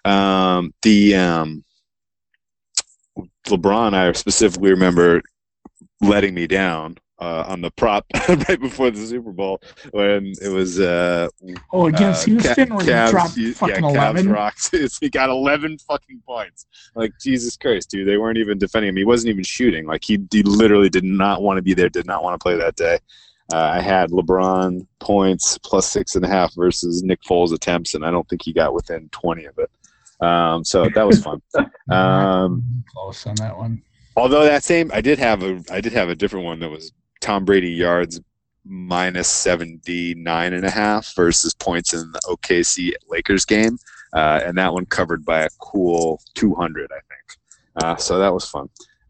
Speaker 2: LeBron, I specifically remember letting me down on the prop right before the Super Bowl when it was
Speaker 3: against Houston where he dropped fucking 11.
Speaker 2: Rocks. He got 11 fucking points. Like, Jesus Christ, dude, they weren't even defending him. He wasn't even shooting. Like, he literally did not want to be there, did not want to play that day. I had LeBron points plus 6.5 versus Nick Foles attempts, and I don't think he got within 20 of it. So that was fun.
Speaker 3: Close on that one.
Speaker 2: Although I did have a different one that was Tom Brady yards minus 79.5 versus points in the OKC Lakers game, and that one covered by a cool 200, I think. So that was fun.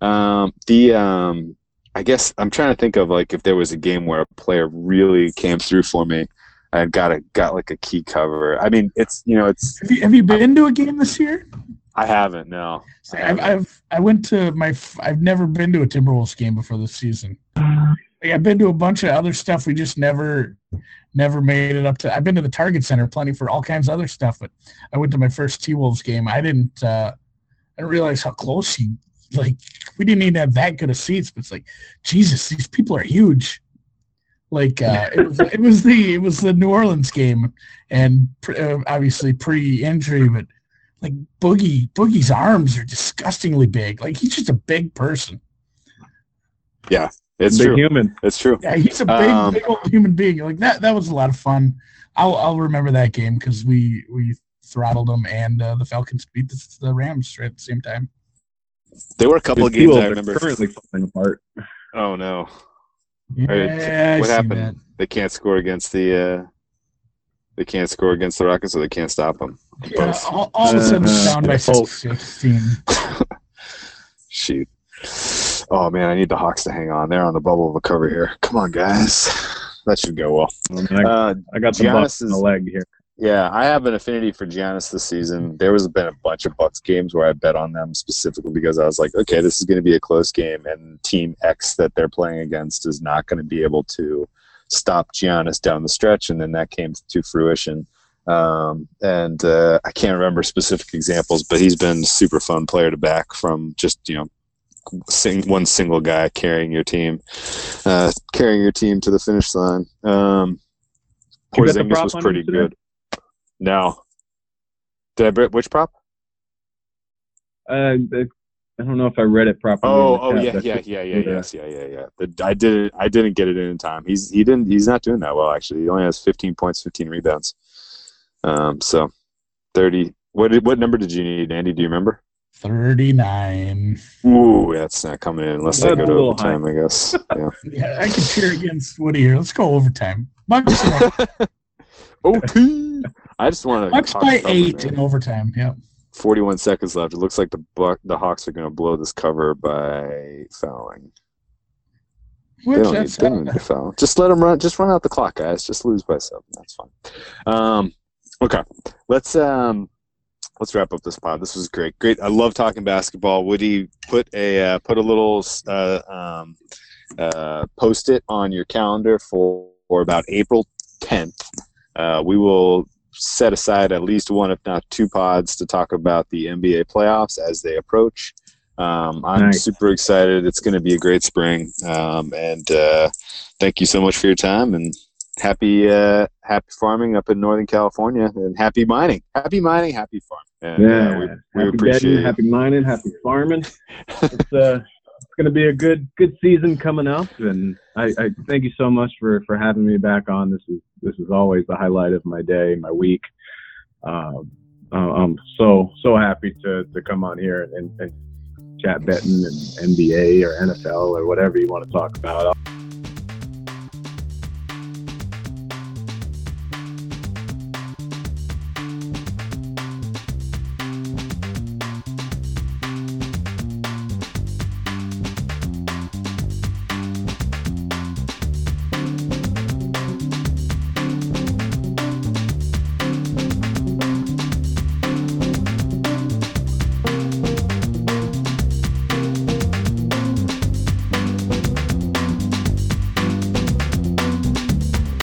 Speaker 2: I guess I'm trying to think of like if there was a game where a player really came through for me and got like a key cover. I mean, it's.
Speaker 3: Have you been to a game this year?
Speaker 2: I haven't. No.
Speaker 3: I've never been to a Timberwolves game before this season. I've been to a bunch of other stuff. We just never made it up to. I've been to the Target Center plenty for all kinds of other stuff, but I went to my first T-Wolves game. I didn't realize how close we didn't even have that good of seats. But it's like, Jesus, these people are huge. It was the New Orleans game, and obviously pre-injury, but like Boogie's arms are disgustingly big. Like, he's just a big person.
Speaker 2: Yeah, it's true.
Speaker 4: Human.
Speaker 2: It's true.
Speaker 3: Yeah, he's a big old human being. Like that was a lot of fun. I'll remember that game because we throttled them, and the Falcons beat the Rams right at the same time.
Speaker 2: There were a couple of games I remember
Speaker 4: currently falling apart.
Speaker 2: Oh no!
Speaker 3: Yeah,
Speaker 2: what happened? That. They can't score against the. They can't score against the Rockets, so they can't stop them.
Speaker 3: Yeah, all of a sudden it's down by 16.
Speaker 2: Shoot. Oh, man, I need the Hawks to hang on. They're on the bubble of a cover here. Come on, guys. That should go well.
Speaker 4: I got the Bucks in the leg here.
Speaker 2: Yeah, I have an affinity for Giannis this season. There has been a bunch of Bucks games where I bet on them specifically because I was like, okay, this is going to be a close game, and Team X that they're playing against is not going to be able to stop Giannis down the stretch, and then that came to fruition. I can't remember specific examples, but he's been a super fun player to back from just, one single guy carrying your team to the finish line. Porzingis was pretty good. No. Did I bet which prop?
Speaker 4: I don't know if I read it properly.
Speaker 2: Yeah. I didn't get it in time. He's not doing that well, actually. He only has 15 points, 15 rebounds. So 30. What number did you need, Andy? Do you remember?
Speaker 3: 39.
Speaker 2: Ooh, that's not coming in unless I go to overtime, I guess. Yeah.
Speaker 3: Yeah, I can cheer against Woody here. Let's go overtime. Bucks
Speaker 2: OT. I just want to.
Speaker 3: Bucks by 8 in overtime. Yeah.
Speaker 2: 41 seconds left. It looks like the Hawks are going to blow this cover by fouling.
Speaker 3: Which
Speaker 2: they don't need to foul. Just let them run. Just run out the clock, guys. Just lose by 7. That's fine. Okay. Let's wrap up this pod. This was great. I love talking basketball. Woody, put a little post-it on your calendar for about April 10th. We will set aside at least one, if not 2 pods to talk about the NBA playoffs as they approach. I'm super excited. It's going to be a great spring. And thank you so much for your time, and happy farming up in Northern California, and happy mining, happy farming. And we appreciate it.
Speaker 4: Happy mining, happy farming. It's going to be a good season coming up, and I thank you so much for having me back on. This is always the highlight of my day, my week. I'm so happy to come on here and chat betting and NBA or NFL or whatever you want to talk about.